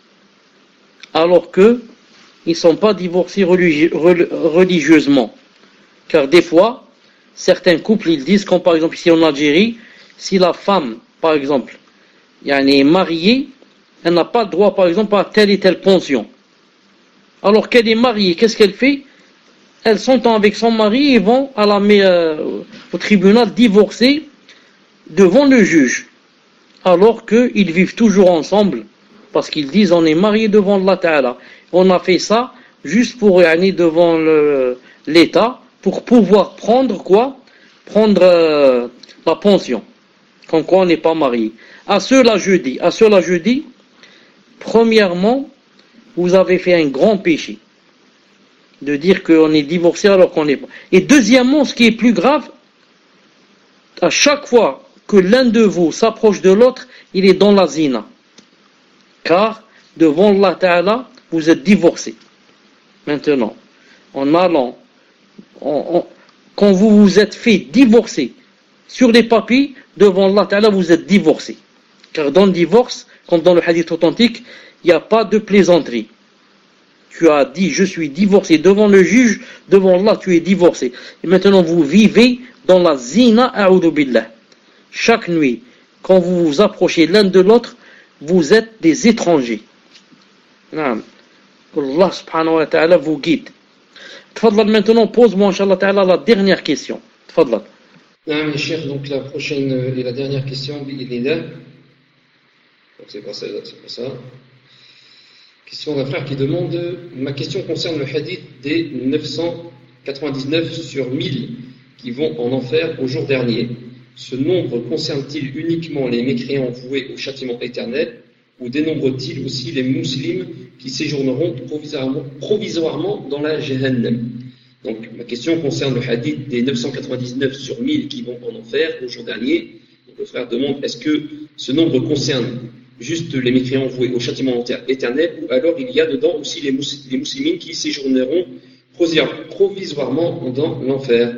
alors que ils ne sont pas divorcés religi- religieusement. Car des fois, certains couples, ils disent, comme par exemple ici en Algérie, si la femme, par exemple, elle est mariée, elle n'a pas le droit, par exemple, à telle et telle pension. Alors qu'elle est mariée, qu'est-ce qu'elle fait? Elle s'entend avec son mari et vont à la, euh, au tribunal divorcer devant le juge. Alors qu'ils vivent toujours ensemble, parce qu'ils disent on est mariés devant Allah Ta'ala. On a fait ça juste pour aller devant le, l'État, pour pouvoir prendre quoi? Prendre euh, la pension. Comme quoi on n'est pas marié. À cela je dis, à cela je dis, premièrement, vous avez fait un grand péché. de dire qu'on est divorcé alors qu'on n'est pas. Et deuxièmement, ce qui est plus grave, à chaque fois que l'un de vous s'approche de l'autre, il est dans la zina. Car devant Allah Ta'ala, vous êtes divorcé. Maintenant, en allant, en, en, quand vous vous êtes fait divorcer sur les papiers, devant Allah Ta'ala, vous êtes divorcé. Car dans le divorce, comme dans le hadith authentique, il n'y a pas de plaisanterie. Tu as dit, je suis divorcé devant le juge, devant Allah, tu es divorcé. Et maintenant, vous vivez dans la zina, a'udhu billah. Chaque nuit, quand vous vous approchez l'un de l'autre, vous êtes des étrangers. Allah subhanahu wa ta'ala vous guide. Tfadlal, maintenant, pose-moi, inshallah ta'ala, la dernière question. Tfadlal. Non, cher, donc la prochaine et la dernière question, bi'idhnillah. Donc c'est pas ça, c'est pas ça. Question d'un frère qui demande, ma question concerne le hadith des neuf cent quatre-vingt-dix-neuf sur mille qui vont en enfer au jour dernier. Ce nombre concerne-t-il uniquement les mécréants voués au châtiment éternel ou dénombre-t-il aussi les musulmans qui séjourneront provisoirement, provisoirement dans la Jahannam? Donc ma question concerne le hadith des neuf cent quatre-vingt-dix-neuf sur mille qui vont en enfer au jour dernier. Donc le frère demande, est-ce que ce nombre concerne juste les mécréants voués au châtiment éternel, ou alors il y a dedans aussi les, mous- les musulmans qui séjourneront provisoirement dans l'enfer.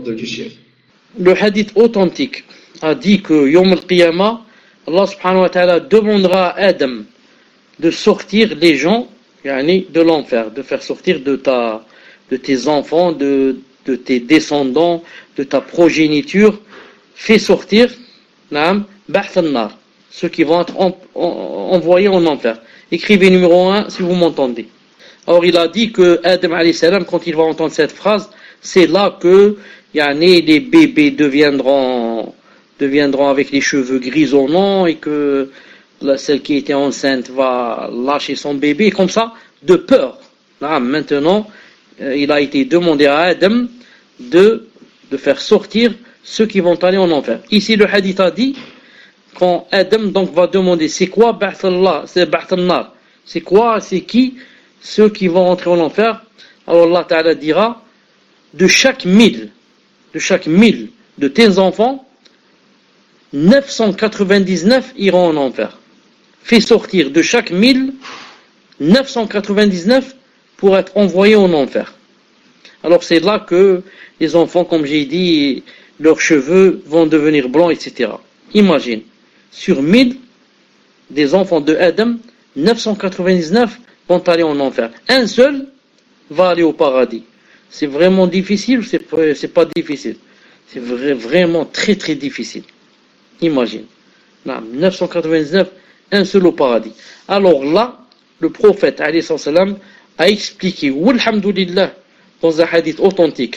Le hadith authentique a dit que Yom al-Qiyamah, Allah subhanahu wa ta'ala demandera à Adam de sortir les gens yani, de l'enfer, de faire sortir de, ta, de tes enfants, de, de tes descendants, de ta progéniture, fais sortir naam, ba'th an-nar, ceux qui vont être en, en, envoyés en enfer. Écrivez numéro un si vous m'entendez. Alors il a dit que Adam alayhi salam, quand il va entendre cette phrase, c'est là que yani, les bébés deviendront, deviendront avec les cheveux grisonnants et que la, celle qui était enceinte va lâcher son bébé, comme ça, de peur. Là, maintenant, euh, il a été demandé à Adam de, de faire sortir ceux qui vont aller en enfer. Ici, le hadith a dit, quand Adam donc va demander, c'est quoi Ba'th Allah, c'est Ba'th an-nar, c'est quoi, c'est qui ceux qui vont entrer en enfer? Alors Allah Ta'ala dira, de chaque mille, de chaque mille de tes enfants, neuf cent quatre-vingt-dix-neuf iront en enfer. Fais sortir de chaque mille, neuf cent quatre-vingt-dix-neuf pour être envoyés en enfer. Alors c'est là que les enfants, comme j'ai dit, leurs cheveux vont devenir blancs, et cetera. Imagine, sur mille, des enfants de Adam, neuf cent quatre-vingt-dix-neuf vont aller en enfer. Un seul va aller au paradis. C'est vraiment difficile ou c'est pas, c'est pas difficile? C'est vrai, vraiment très très difficile. Imagine. neuf cent quatre-vingt-dix-neuf, un seul au paradis. Alors là, le prophète alayhi salam a expliqué, walhamdulillah, dans un hadith authentique,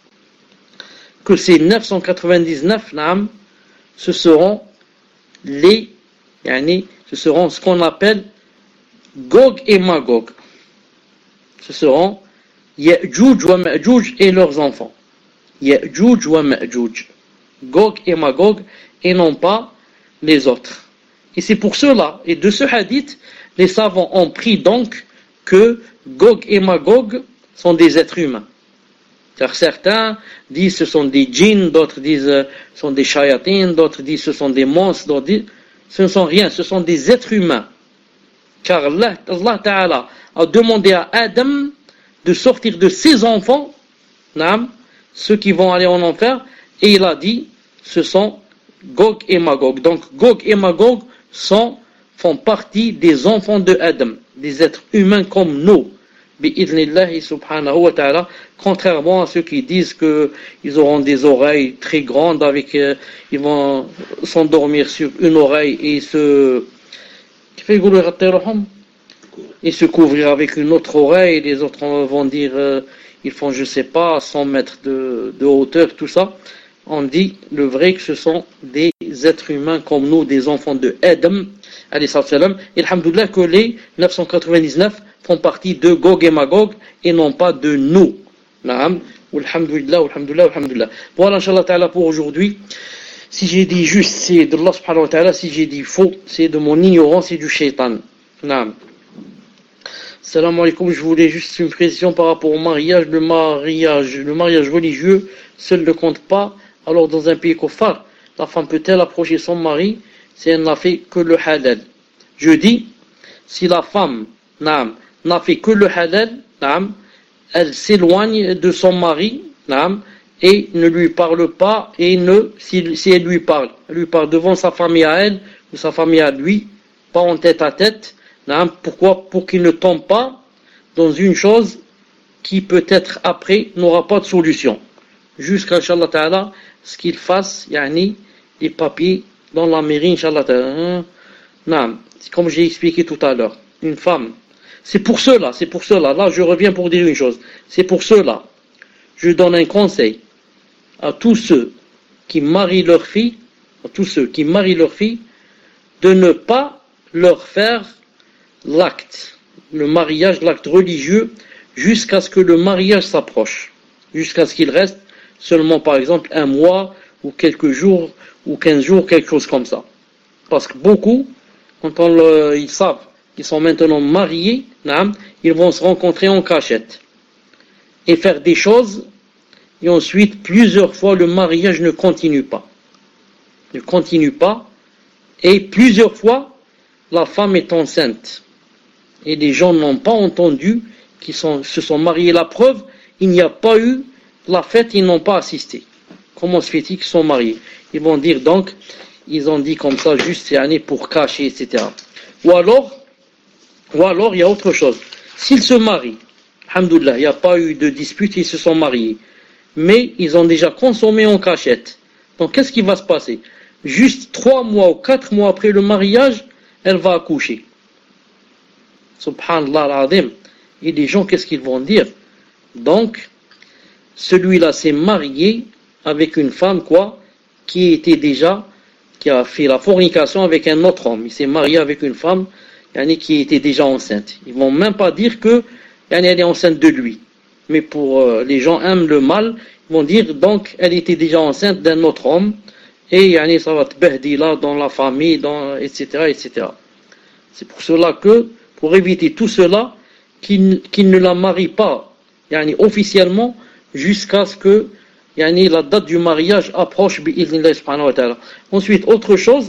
que ces neuf cent quatre-vingt-dix-neuf, naam, ce seront les, yani, ce seront ce qu'on appelle Gog et Magog. Ce seront Ya'juj wa Ma'juj et leurs enfants. Ya'juj wa Ma'juj. Gog et Magog, et non pas les autres. Et c'est pour cela, et de ce hadith, les savants ont pris donc que Gog et Magog sont des êtres humains. Car certains disent ce sont des djinns, d'autres disent ce sont des shayatines, d'autres disent ce sont des monstres, d'autres disent ce ne sont rien, ce sont des êtres humains. Car Allah, Allah Ta'ala a demandé à Adam de sortir de ses enfants, naam, ceux qui vont aller en enfer, et il a dit, ce sont Gog et Magog. Donc Gog et Magog sont, font partie des enfants de Adam, des êtres humains comme nous. Bi'idhnillahi subhanahu wa ta'ala, contrairement à ceux qui disent qu'ils auront des oreilles très grandes, avec, euh, ils vont s'endormir sur une oreille et se, et se couvrir avec une autre oreille, et les autres vont dire, euh, ils font, je sais pas, cent mètres de, de hauteur, tout ça. On dit le vrai que ce sont des êtres humains comme nous, des enfants de Adam, alayhi salam, et alhamdoulilah que les neuf cent quatre-vingt-dix-neuf font partie de Gog et Magog et non pas de nous. Naam, alhamdoulilah, alhamdoulilah, alhamdoulilah. Voilà, inshallah ta'ala, pour aujourd'hui. Si j'ai dit juste, c'est de Allah subhanahu wa ta'ala. Si j'ai dit faux, c'est de mon ignorance et du shaitan. Naam. Salam alaikum, je voulais juste une précision par rapport au mariage. Le mariage, le mariage religieux, seul ne compte pas. Alors dans un pays kuffar, la femme peut-elle approcher son mari si elle n'a fait que le halal? Je dis, si la femme n'a fait que le halal, elle s'éloigne de son mari et ne lui parle pas, et ne, si, si elle lui parle, elle lui parle devant sa famille à elle ou sa famille à lui, pas en tête à tête. Pourquoi? Pour qu'il ne tombe pas dans une chose qui peut-être après n'aura pas de solution. Jusqu'à, Inch'Allah Ta'ala, ce qu'il fasse, yani, les papiers dans la mairie, Inch'Allah Ta'ala. Non, c'est comme j'ai expliqué tout à l'heure. Une femme. C'est pour cela, c'est pour cela. Là, je reviens pour dire une chose. C'est pour cela. Je donne un conseil à tous ceux qui marient leur fille, à tous ceux qui marient leur fille, de ne pas leur faire l'acte, le mariage, l'acte religieux, jusqu'à ce que le mariage s'approche, jusqu'à ce qu'il reste seulement, par exemple, un mois, ou quelques jours, ou quinze jours, quelque chose comme ça. Parce que beaucoup, quand on le, ils savent qu'ils sont maintenant mariés, ils vont se rencontrer en cachette, et faire des choses, et ensuite, plusieurs fois, le mariage ne continue pas. Ne continue pas, et plusieurs fois, la femme est enceinte. Et les gens n'ont pas entendu qu'ils sont, se sont mariés. La preuve, il n'y a pas eu la fête, ils n'ont pas assisté. Comment se fait-il qu'ils sont mariés? Ils vont dire donc, ils ont dit comme ça, juste c'est année pour cacher, et cetera. Ou alors, ou alors il y a autre chose. S'ils se marient, alhamdoulilah, il n'y a pas eu de dispute, ils se sont mariés. Mais ils ont déjà consommé en cachette. Donc qu'est-ce qui va se passer? Juste trois mois ou quatre mois après le mariage, elle va accoucher. Subhanallah al-Azim. Et les gens, qu'est-ce qu'ils vont dire? Donc, celui-là s'est marié avec une femme, quoi, qui était déjà, qui a fait la fornication avec un autre homme. Il s'est marié avec une femme, yani, qui était déjà enceinte. Ils vont même pas dire que, yani, elle est enceinte de lui. Mais pour euh, les gens aiment le mal, ils vont dire, donc, elle était déjà enceinte d'un autre homme, et yani, ça va te behdi là, dans la famille, dans, et cetera, et cetera. C'est pour cela que, pour éviter tout cela, qu'il, qu'il ne la marie pas, yani, officiellement, jusqu'à ce que, yani, la date du mariage approche, bi'idhnillah subhanahu wa ta'ala. Ensuite, autre chose,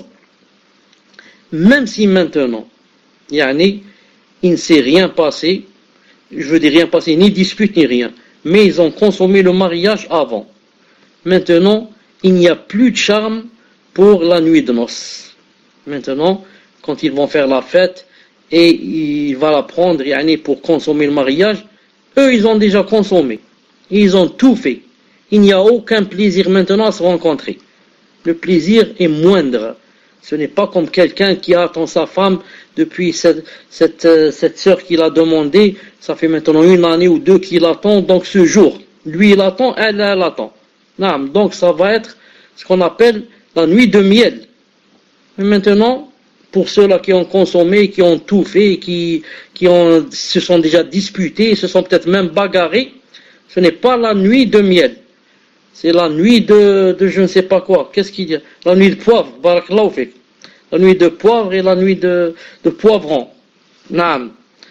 même si maintenant, yani, il ne s'est rien passé, je veux dire rien passé, ni dispute, ni rien, mais ils ont consommé le mariage avant. Maintenant, il n'y a plus de charme pour la nuit de noces. Maintenant, quand ils vont faire la fête, et il va la prendre, yani, pour consommer le mariage, eux, ils ont déjà consommé. Ils ont tout fait. Il n'y a aucun plaisir maintenant à se rencontrer. Le plaisir est moindre. Ce n'est pas comme quelqu'un qui attend sa femme depuis cette, cette, cette sœur qu'il a demandé. Ça fait maintenant une année ou deux qu'il attend. Donc ce jour, lui il attend, elle, elle attend. Donc ça va être ce qu'on appelle la nuit de miel. Mais maintenant, pour ceux-là qui ont consommé, qui ont tout fait, qui, qui ont, se sont déjà disputés, se sont peut-être même bagarrés, ce n'est pas la nuit de miel. C'est la nuit de, de je ne sais pas quoi. Qu'est-ce qu'il y a? La nuit de poivre, barakallahu fik. La nuit de poivre et la nuit de, de poivron. Naam.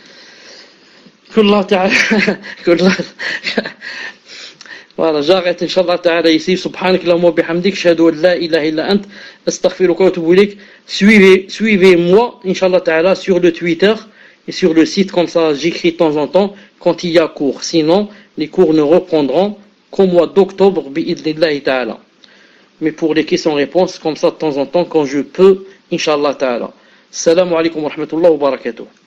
Qu'Allah ta'ala, qu'Allah, voilà, j'arrête, Inch'Allah ta'ala, ici. Subhanakallahumma bihamdik, shahadu an la ilaha illa ant, astaghfiruka wa atubu ilayk. Suivez, suivez-moi, Inch'Allah ta'ala, sur le Twitter et sur le site, comme ça, j'écris de temps en temps, quand il y a cours. Sinon, les cours ne reprendront qu'au mois d'octobre, bi'idhnillahi ta'ala. Mais pour les questions-réponses, comme ça, de temps en temps, quand je peux, Inch'Allah ta'ala. Assalamu alaikum wa rahmatullahi wa barakatuh.